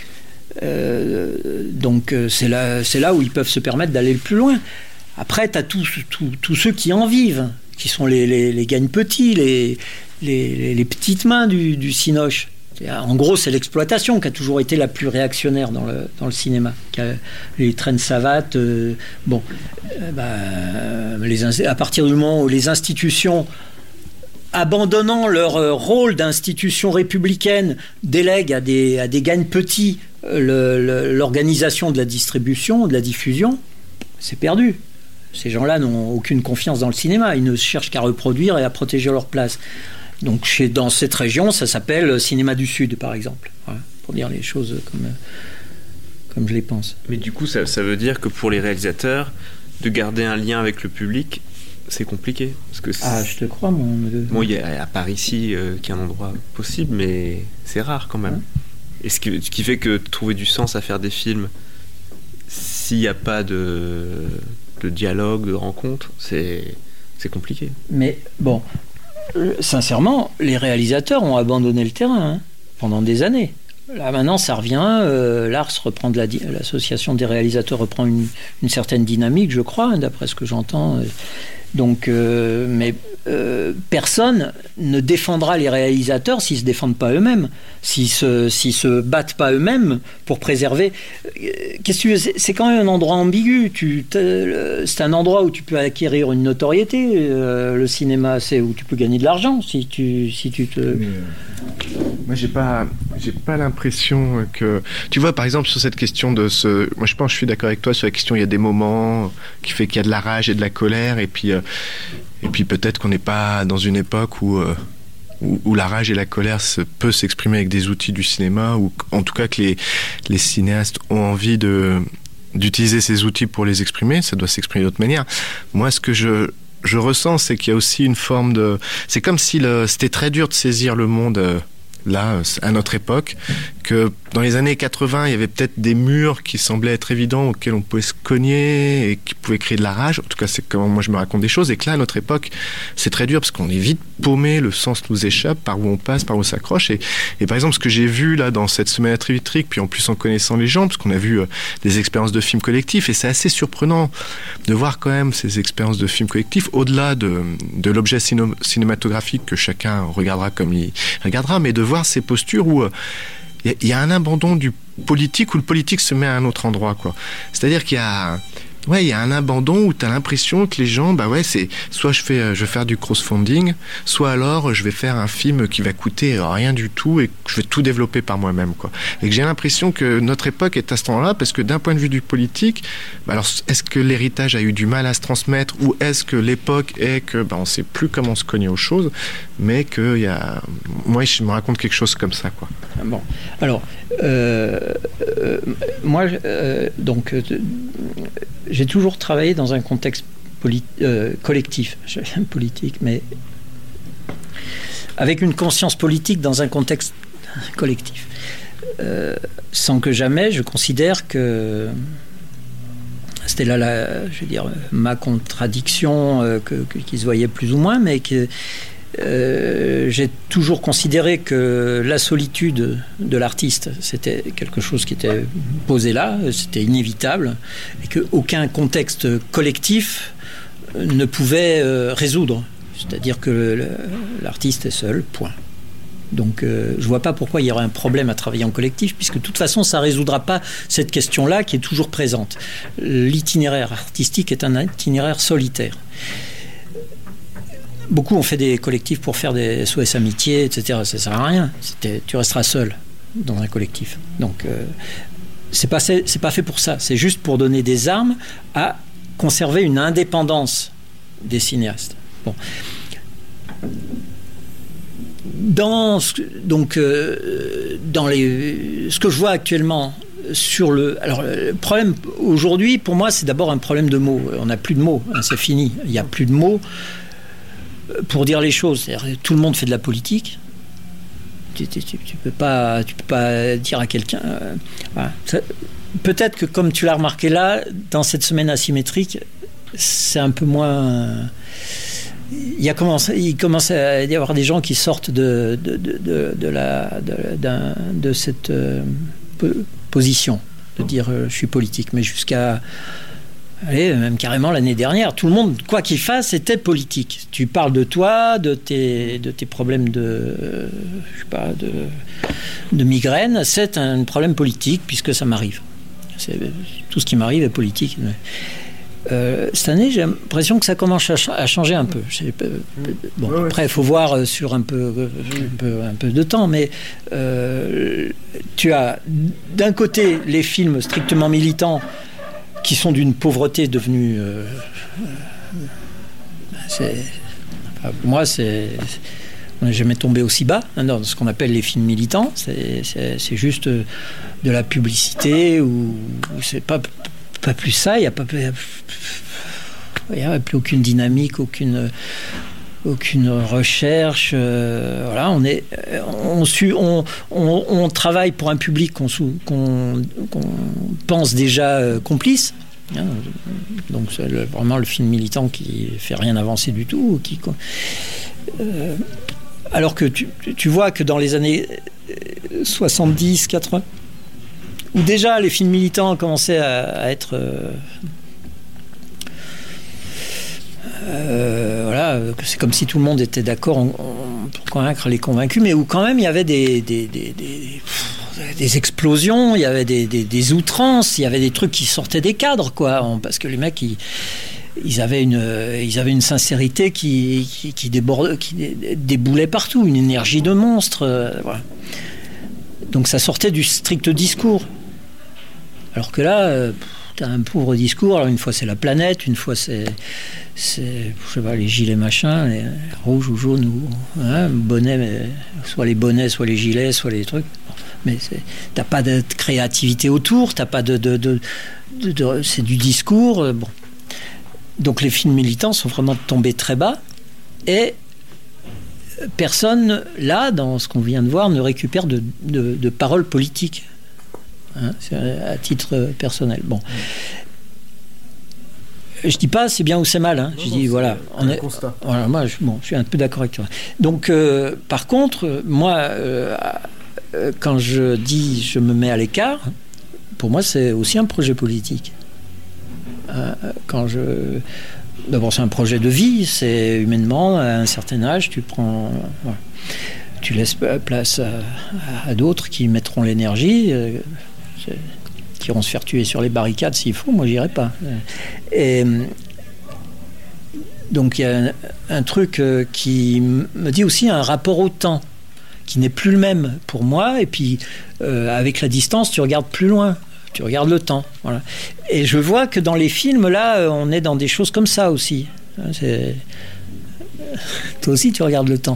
G: Donc c'est là où ils peuvent se permettre d'aller le plus loin. Après, tu as tous ceux qui en vivent, qui sont les gagne-petits, les petites mains du cinoche. En gros, c'est l'exploitation qui a toujours été la plus réactionnaire dans le cinéma. Les traînes savates, à partir du moment où les institutions, abandonnant leur rôle d'institution républicaine, délèguent à des gagne-petits l'organisation de la distribution, de la diffusion, c'est perdu. Ces gens-là n'ont aucune confiance dans le cinéma. Ils ne cherchent qu'à reproduire et à protéger leur place. Donc dans cette région, ça s'appelle Cinéma du Sud, par exemple. Voilà, pour dire les choses comme je les pense.
F: Mais du coup, ça veut dire que pour les réalisateurs, de garder un lien avec le public, c'est compliqué. Parce que
G: je te crois, mon...
F: Bon, il y a à Paris ici, qui est un endroit possible, mais c'est rare quand même. Et ce qui fait que trouver du sens à faire des films, s'il n'y a pas de dialogue, de rencontre, c'est compliqué. Mais bon,
G: sincèrement, les réalisateurs ont abandonné le terrain pendant des années. Là maintenant, ça revient. L'ARS reprend l'association des réalisateurs reprend une certaine dynamique, je crois, d'après ce que j'entends. Donc, mais personne ne défendra les réalisateurs s'ils ne se défendent pas eux-mêmes, s'ils se battent pas eux-mêmes pour préserver. Qu'est-ce que tu veux, c'est quand même un endroit ambigu. C'est un endroit où tu peux acquérir une notoriété. Le cinéma, c'est où tu peux gagner de l'argent si tu te.
I: Moi, j'ai pas l'impression que. Tu vois, par exemple, sur cette question de ce. Moi, je pense que je suis d'accord avec toi sur la question. Il y a des moments qui fait qu'il y a de la rage et de la colère, et puis peut-être qu'on n'est pas dans une époque où la rage et la colère peut s'exprimer avec des outils du cinéma, ou en tout cas que les cinéastes ont envie d'utiliser ces outils pour les exprimer. Ça doit s'exprimer d'autre manière. Moi, ce que je ressens, c'est qu'il y a aussi une forme de... C'est comme si c'était très dur de saisir le monde là, à notre époque, que dans les années 80, il y avait peut-être des murs qui semblaient être évidents, auxquels on pouvait se cogner et qui pouvaient créer de la rage. En tout cas, c'est comment moi je me raconte des choses. Et que là, à notre époque, c'est très dur parce qu'on est vite paumé, le sens nous échappe, par où on passe, par où on s'accroche. Et par exemple, ce que j'ai vu là dans cette semaine à Trivitrique, puis en plus en connaissant les gens, parce qu'on a vu des expériences de films collectifs, et c'est assez surprenant de voir quand même ces expériences de films collectifs, au-delà de l'objet cinématographique que chacun regardera comme il regardera, mais de voir ces postures où il y a un abandon du politique, où le politique se met à un autre endroit, quoi. C'est-à-dire qu'il y a un abandon où tu as l'impression que les gens, c'est soit je vais faire du crowdfunding, soit alors je vais faire un film qui va coûter rien du tout et que je vais tout développer par moi-même, quoi. Et que j'ai l'impression que notre époque est à ce temps-là, parce que d'un point de vue du politique, alors est-ce que l'héritage a eu du mal à se transmettre, ou est-ce que l'époque est que on sait plus comment se cogner aux choses, mais que moi je me raconte quelque chose comme ça, quoi.
G: Bon, alors moi donc j'ai toujours travaillé dans un contexte collectif, politique, mais avec une conscience politique dans un contexte collectif, sans que jamais je considère que c'était là je veux dire, ma contradiction qui se voyait plus ou moins, mais que j'ai toujours considéré que la solitude de l'artiste, c'était quelque chose qui était posé là, c'était inévitable, et qu'aucun contexte collectif ne pouvait résoudre. C'est-à-dire que l'artiste est seul, point. Donc je vois pas pourquoi il y aurait un problème à travailler en collectif, puisque de toute façon ça résoudra pas cette question-là qui est toujours présente. L'itinéraire artistique est un itinéraire solitaire. Beaucoup ont fait des collectifs pour faire des SOS Amitié, etc. Ça sert à rien. Tu resteras seul dans un collectif. Donc, c'est pas fait pour ça. C'est juste pour donner des armes à conserver une indépendance des cinéastes. Bon. Ce que je vois actuellement sur le problème aujourd'hui, pour moi, c'est d'abord un problème de mots. On n'a plus de mots. C'est fini. Il n'y a plus de mots pour dire les choses. C'est-à-dire, tout le monde fait de la politique. Tu peux pas dire à quelqu'un. Voilà. Peut-être que, comme tu l'as remarqué là, dans cette semaine asymétrique, c'est un peu moins. Il commence à y avoir des gens qui sortent de cette position de dire je suis politique, mais jusqu'à même carrément l'année dernière, tout le monde, quoi qu'il fasse, était politique. Tu parles de toi, de tes problèmes de migraine, c'est un problème politique puisque ça m'arrive. Tout ce qui m'arrive est politique. Cette année, j'ai l'impression que ça commence à changer un peu. Bon, après, il faut voir sur un peu de temps, mais tu as d'un côté les films strictement militants qui sont d'une pauvreté devenue... moi, on n'est jamais tombé aussi bas dans ce qu'on appelle les films militants. C'est juste de la publicité, ou c'est pas plus ça. Il n'y a plus aucune dynamique, aucune recherche. Voilà, on travaille pour un public qu'on pense déjà complice. Donc c'est vraiment le film militant qui fait rien avancer du tout. Alors que tu vois que dans les années 70, 80, où déjà les films militants commençaient à être voilà, c'est comme si tout le monde était d'accord pour convaincre les convaincus, mais où quand même il y avait des explosions, il y avait des outrances, il y avait des trucs qui sortaient des cadres, quoi, parce que les mecs, ils avaient une sincérité qui déboulait partout, une énergie de monstre. Voilà. Donc ça sortait du strict discours. Alors que là, t'as un pauvre discours. Alors une fois c'est la planète, une fois c'est je sais pas, les gilets machin, les rouges ou jaunes ou bonnets, mais soit les bonnets, soit les gilets, soit les trucs. Mais t'as pas de créativité autour, t'as pas c'est du discours. Bon. Donc les films militants sont vraiment tombés très bas et personne, là, dans ce qu'on vient de voir, ne récupère de paroles politiques, à titre personnel. Bon. Je dis pas c'est bien ou c'est mal. Je dis voilà, voilà, moi, je suis un peu d'accord avec toi. Donc, par contre, moi, quand je dis je me mets à l'écart, pour moi, c'est aussi un projet politique. D'abord, c'est un projet de vie, c'est humainement, à un certain âge, tu laisses place à d'autres qui mettront l'énergie, qui iront se faire tuer sur les barricades s'il faut, moi j'irai pas. Et donc il y a un truc qui me dit aussi un rapport au temps, qui n'est plus le même pour moi, et puis avec la distance, tu regardes plus loin. Tu regardes le temps, voilà. Et je vois que dans les films, là, on est dans des choses comme ça aussi. Toi aussi, tu regardes le temps.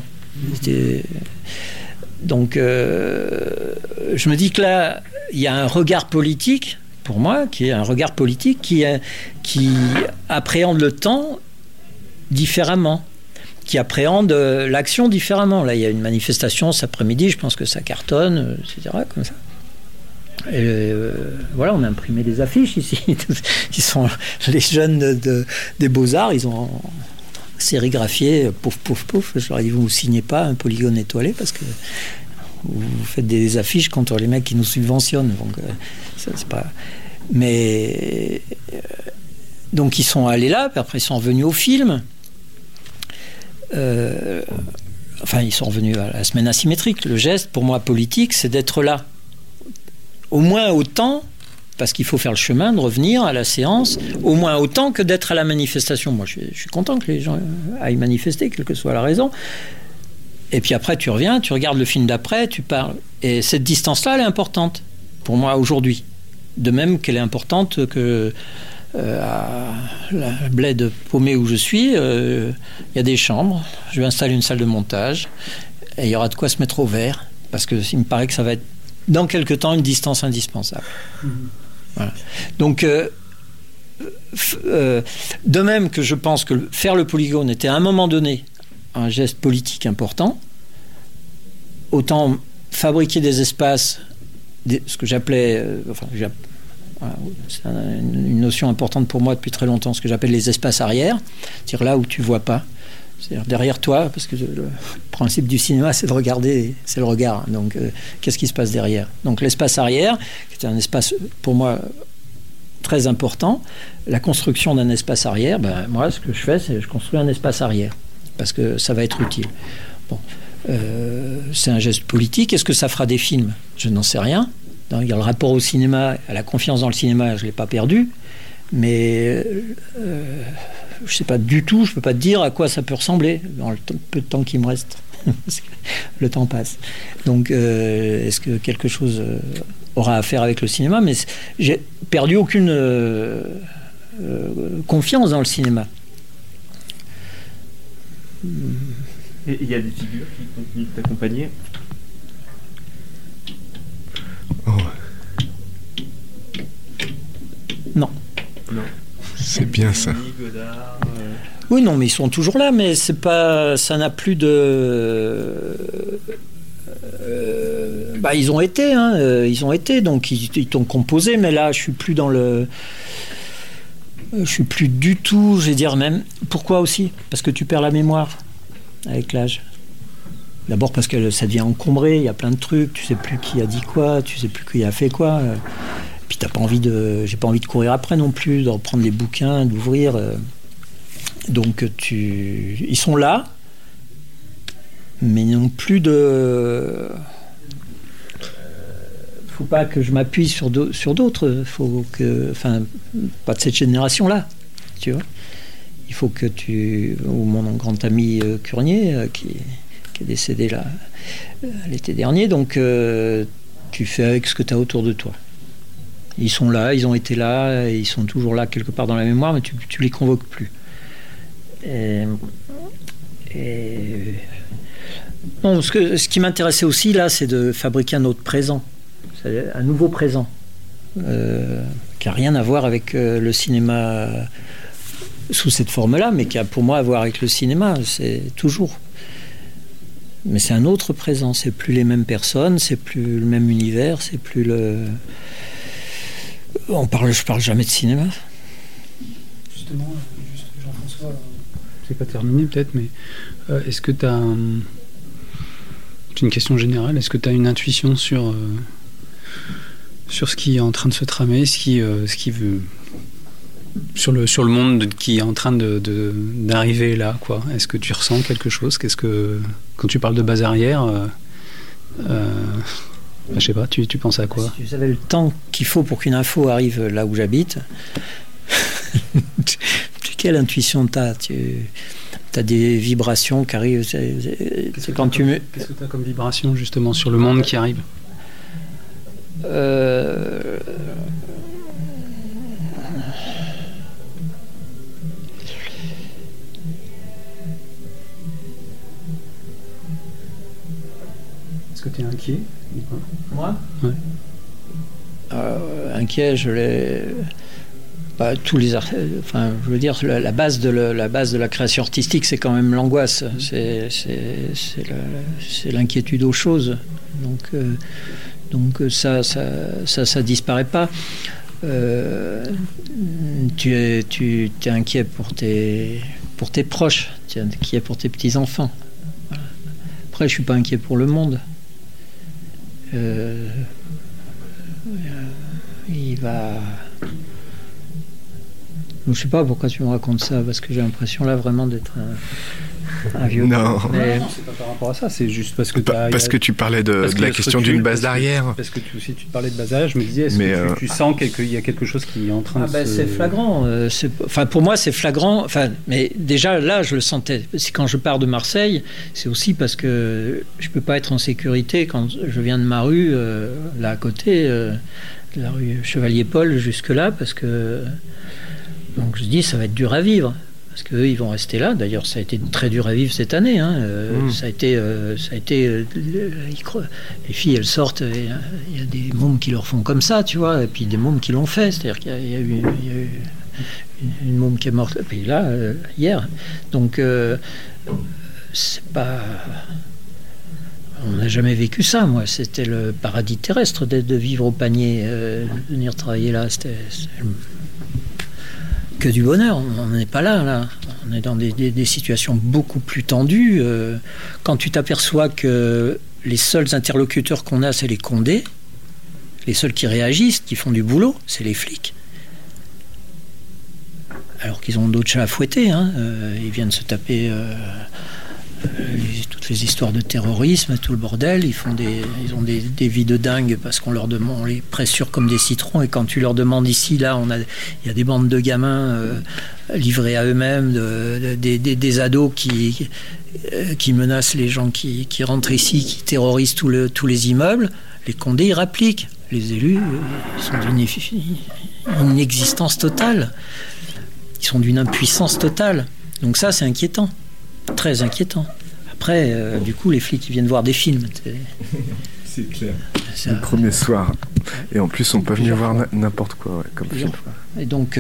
G: Donc, je me dis que là, il y a un regard politique, pour moi, qui est un regard politique qui appréhende le temps différemment, qui appréhende l'action différemment. Là, il y a une manifestation cet après-midi, je pense que ça cartonne, etc., comme ça. Et voilà, on a imprimé des affiches ici. Ils sont les jeunes des Beaux-Arts, ils ont sérigraphié, pouf, pouf, pouf. Je leur ai dit, vous ne signez pas un polygone étoilé parce que vous faites des affiches contre les mecs qui nous subventionnent. Donc, ça, c'est pas... Mais donc, ils sont allés là, puis après, ils sont revenus au film. Enfin, ils sont revenus à la semaine asymétrique. Le geste, pour moi, politique, c'est d'être là. Au moins autant, parce qu'il faut faire le chemin, de revenir à la séance, au moins autant que d'être à la manifestation. Moi, je suis content que les gens aillent manifester, quelle que soit la raison. Et puis après, tu reviens, tu regardes le film d'après, tu parles. Et cette distance-là, elle est importante, pour moi, aujourd'hui. De même qu'elle est importante que à la bled paumée où je suis, il y a des chambres. Je vais installer une salle de montage, et il y aura de quoi se mettre au vert, parce que il me paraît que ça va être dans quelque temps une distance indispensable. Voilà. Donc de même que je pense que faire le polygone était à un moment donné un geste politique important, autant fabriquer des espaces, ce que j'appelais c'est une notion importante pour moi depuis très longtemps, ce que j'appelle les espaces arrière, c'est-à-dire là où tu vois pas, c'est-à-dire derrière toi, parce que le principe du cinéma, c'est de regarder, c'est le regard. Donc, qu'est-ce qui se passe derrière ? Donc, l'espace arrière, qui est un espace, pour moi, très important. La construction d'un espace arrière, moi, ce que je fais, c'est que je construis un espace arrière, parce que ça va être utile. Bon, c'est un geste politique. Est-ce que ça fera des films ? Je n'en sais rien. Donc, il y a le rapport au cinéma, à la confiance dans le cinéma, je ne l'ai pas perdu. Mais... je ne sais pas du tout, je ne peux pas te dire à quoi ça peut ressembler dans le peu de temps qui me reste. Le temps passe. Donc, est-ce que quelque chose aura à faire avec le cinéma ? Mais j'ai perdu aucune confiance dans le cinéma.
F: Et il y a des figures qui continuent de t'accompagner ?
G: Non.
F: Non.
I: C'est bien ça.
F: Godard,
G: Oui, non, mais ils sont toujours là, mais c'est pas, ça n'a plus de. Ils ont été, donc ils t'ont composé, mais là, je suis plus dans le. Je suis plus du tout, je vais dire même. Pourquoi aussi ? Parce que tu perds la mémoire avec l'âge. D'abord parce que ça devient encombré, il y a plein de trucs, tu sais plus qui a dit quoi, tu sais plus qui a fait quoi. Puis j'ai pas envie de courir après non plus, de reprendre les bouquins, d'ouvrir. Donc ils sont là, mais ils n'ont plus de... Faut pas que je m'appuie sur d'autres. Faut que, enfin, pas de cette génération-là, tu vois. Il faut que ou mon grand ami Curnier, qui est décédé là l'été dernier, donc tu fais avec ce que tu as autour de toi. Ils sont là, ils ont été là, ils sont toujours là quelque part dans la mémoire, mais tu les convoques plus. Bon, ce qui m'intéressait aussi là, c'est de fabriquer un autre présent. Un nouveau présent qui n'a rien à voir avec le cinéma sous cette forme-là, mais qui a pour moi à voir avec le cinéma, c'est toujours. Mais c'est un autre présent, c'est plus les mêmes personnes, c'est plus le même univers, c'est plus le... Je parle jamais de cinéma.
H: Justement, Jean-François, c'est pas terminé peut-être, mais est-ce que tu as... C'est une question générale, est-ce que tu as une intuition sur ce qui est en train de se tramer, ce qui veut sur le monde qui est en train d'arriver là, quoi. Est-ce que tu ressens quelque chose? Quand tu parles de base arrière, je sais pas, tu penses à quoi?
G: Si tu savais le temps qu'il faut pour qu'une info arrive là où j'habite, quelle intuition t'as? T'as des vibrations qui arrivent.
H: Qu'est-ce que tu as comme vibration justement sur le monde qui arrive? Est-ce que tu es inquiet?
G: Moi?
H: Ouais.
G: Inquiet, je l'ai. Tous les enfin, je veux dire, la base de la création artistique, c'est quand même l'angoisse. C'est l'inquiétude aux choses. Donc ça disparaît pas. Tu es inquiet pour tes proches, tu es inquiet pour tes petits enfants. Après, je suis pas inquiet pour le monde. Il va. Je sais pas pourquoi tu me racontes ça, parce que j'ai l'impression là vraiment d'être un vieux.
I: Non.
H: Mais non, c'est pas par rapport à ça, c'est juste parce que
I: que tu parlais de la question d'une base d'arrière.
H: Parce que tu parlais de base d'arrière, je me disais, est-ce que tu sens qu'il y a quelque chose qui est en train de se...
G: C'est flagrant. Enfin, pour moi, c'est flagrant. Enfin, mais déjà là, je le sentais. Quand je pars de Marseille, c'est aussi parce que je peux pas être en sécurité quand je viens de ma rue, là à côté, la rue Chevalier-Paul, jusque là, parce que. Donc je dis, ça va être dur à vivre, parce qu'eux, ils vont rester là. D'ailleurs, ça a été très dur à vivre cette année. Ça a été les filles, elles sortent, il y a des mômes qui leur font comme ça, tu vois, et puis des mômes qui l'ont fait. C'est-à-dire qu'il y a eu une môme qui est morte, puis là, hier. Donc, c'est pas... On n'a jamais vécu ça, moi. C'était le paradis terrestre de vivre au panier, de venir travailler là. C'était que du bonheur. On n'est pas là. On est dans des situations beaucoup plus tendues. Quand tu t'aperçois que les seuls interlocuteurs qu'on a, c'est les condés, les seuls qui réagissent, qui font du boulot, c'est les flics. Alors qu'ils ont d'autres chats à fouetter. Ils viennent se taper toutes les histoires de terrorisme, tout le bordel. Ils ont des vies de dingue parce qu'on leur demande, on les pressure comme des citrons, et quand tu leur demandes ici, là, il y a des bandes de gamins livrés à eux-mêmes, des ados qui menacent les gens qui rentrent ici, qui terrorisent tous les immeubles. Les condés, ils rappliquent. Les élus, ils sont d'une inexistence totale. Ils sont d'une impuissance totale. Donc ça, c'est inquiétant. Très inquiétant. Après, du coup, les flics, ils viennent voir des films.
I: C'est clair. Le premier soir. Et en plus, on peut venir voir n'importe quoi, comme film.
G: Et donc,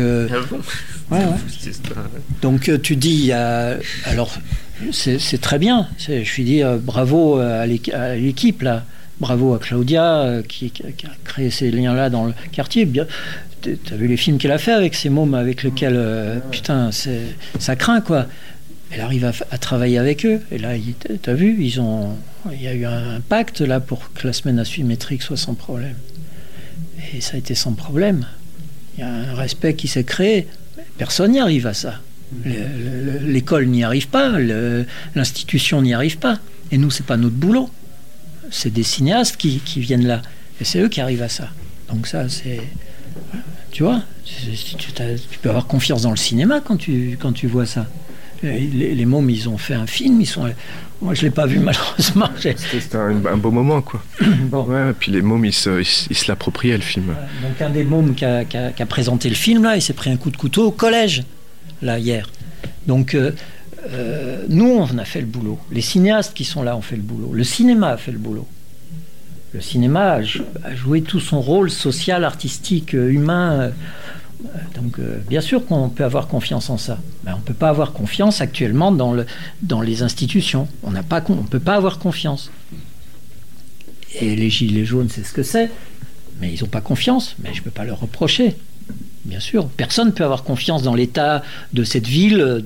G: donc tu dis, alors, c'est très bien. Je lui dis bravo à l'équipe, là. Bravo à Claudia, qui a créé ces liens-là dans le quartier. T'as vu les films qu'elle a fait avec ces mômes avec lesquels, putain, ça craint, quoi. Elle arrive à travailler avec eux. Et là, t'as vu, il y a eu un pacte là pour que la semaine asymétrique soit sans problème. Et ça a été sans problème. Il y a un respect qui s'est créé. Personne n'y arrive à ça. L'école n'y arrive pas, l'institution n'y arrive pas. Et nous, c'est pas notre boulot. C'est des cinéastes qui viennent là. Et c'est eux qui arrivent à ça. Donc ça, c'est... Tu vois, tu peux avoir confiance dans le cinéma quand tu vois ça. Les mômes, ils ont fait un film, moi je l'ai pas vu malheureusement.
I: C'était un beau moment, quoi.
G: Bon.
I: Ouais, et puis les mômes, ils se l'appropriaient, le film.
G: Donc un des mômes qui a présenté le film, là, il s'est pris un coup de couteau au collège, là, hier. Donc nous, on a fait le boulot. Les cinéastes qui sont là ont fait le boulot. Le cinéma a fait le boulot. Le cinéma a joué tout son rôle social, artistique, humain. Donc, bien sûr qu'on peut avoir confiance en ça. Mais on ne peut pas avoir confiance actuellement dans les institutions. On ne peut pas avoir confiance. Et les gilets jaunes, c'est ce que c'est. Mais ils n'ont pas confiance. Mais je ne peux pas leur reprocher. Bien sûr. Personne ne peut avoir confiance dans l'état de cette ville,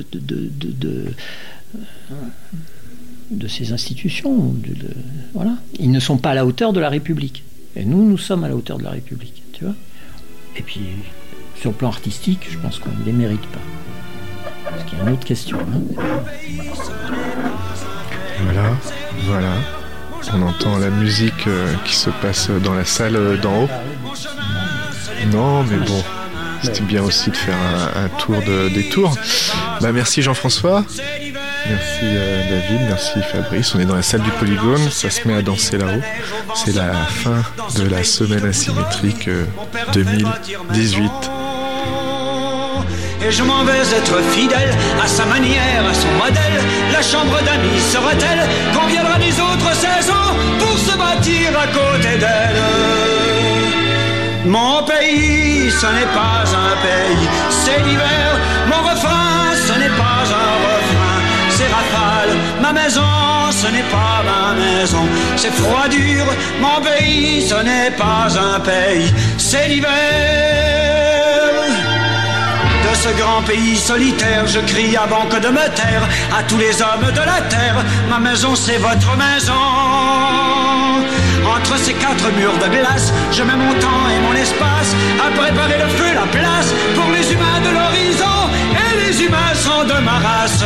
G: de ces institutions. Voilà. Ils ne sont pas à la hauteur de la République. Et nous sommes à la hauteur de la République. Tu vois ? Et puis... Sur le plan artistique, je pense qu'on ne les mérite pas. Parce qu'il y a une autre question.
I: Voilà. On entend la musique qui se passe dans la salle d'en haut. Non, mais bon, c'était bien aussi de faire un tour des tours. Merci Jean-François. Merci David, merci Fabrice. On est dans la salle du Polygone, ça se met à danser là-haut. C'est la fin de la semaine asymétrique 2018.
B: Et je m'en vais être fidèle à sa manière, à son modèle. La chambre d'amis sera-t-elle quand viendra les autres 16 ans pour se bâtir à côté d'elle? Mon pays, ce n'est pas un pays, c'est l'hiver. Mon refrain, ce n'est pas un refrain, c'est rafale. Ma maison, ce n'est pas ma maison, c'est froid dur. Mon pays, ce n'est pas un pays, c'est l'hiver. De ce grand pays solitaire, je crie à banque de me taire à tous les hommes de la terre. Ma maison, c'est votre maison. Entre ces quatre murs de glace, je mets mon temps et mon espace à préparer le feu, la place pour les humains de l'horizon. Et les humains sont de ma race.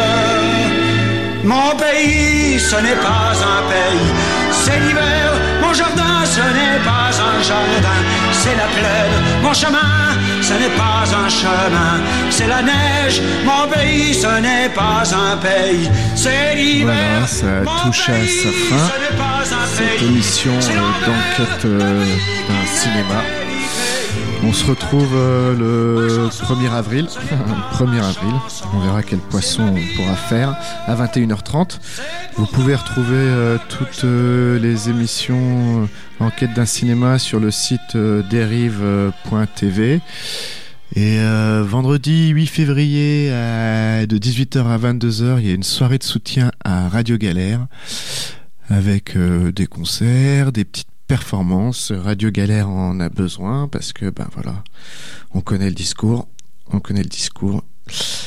B: Mon pays, ce n'est pas un pays, c'est l'hiver. Mon jardin, ce n'est pas un jardin, c'est la plaine. Mon chemin, ce n'est pas un chemin, c'est la neige. Mon pays, ce n'est pas un pays, c'est l'hiver.
A: Voilà, ça touche à sa fin. Cette émission d'enquête d'un cinéma. On se retrouve le 1er avril. 1er avril. On verra quel poisson on pourra faire à 21h30. Vous pouvez retrouver toutes les émissions Enquête d'un cinéma sur le site dérive.tv. Et vendredi 8 février de 18h à 22h, il y a une soirée de soutien à Radio Galère avec des concerts, des petites performances. Radio Galère en a besoin parce que voilà, on connaît le discours.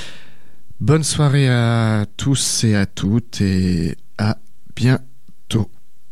A: Bonne soirée à tous et à toutes et à bientôt.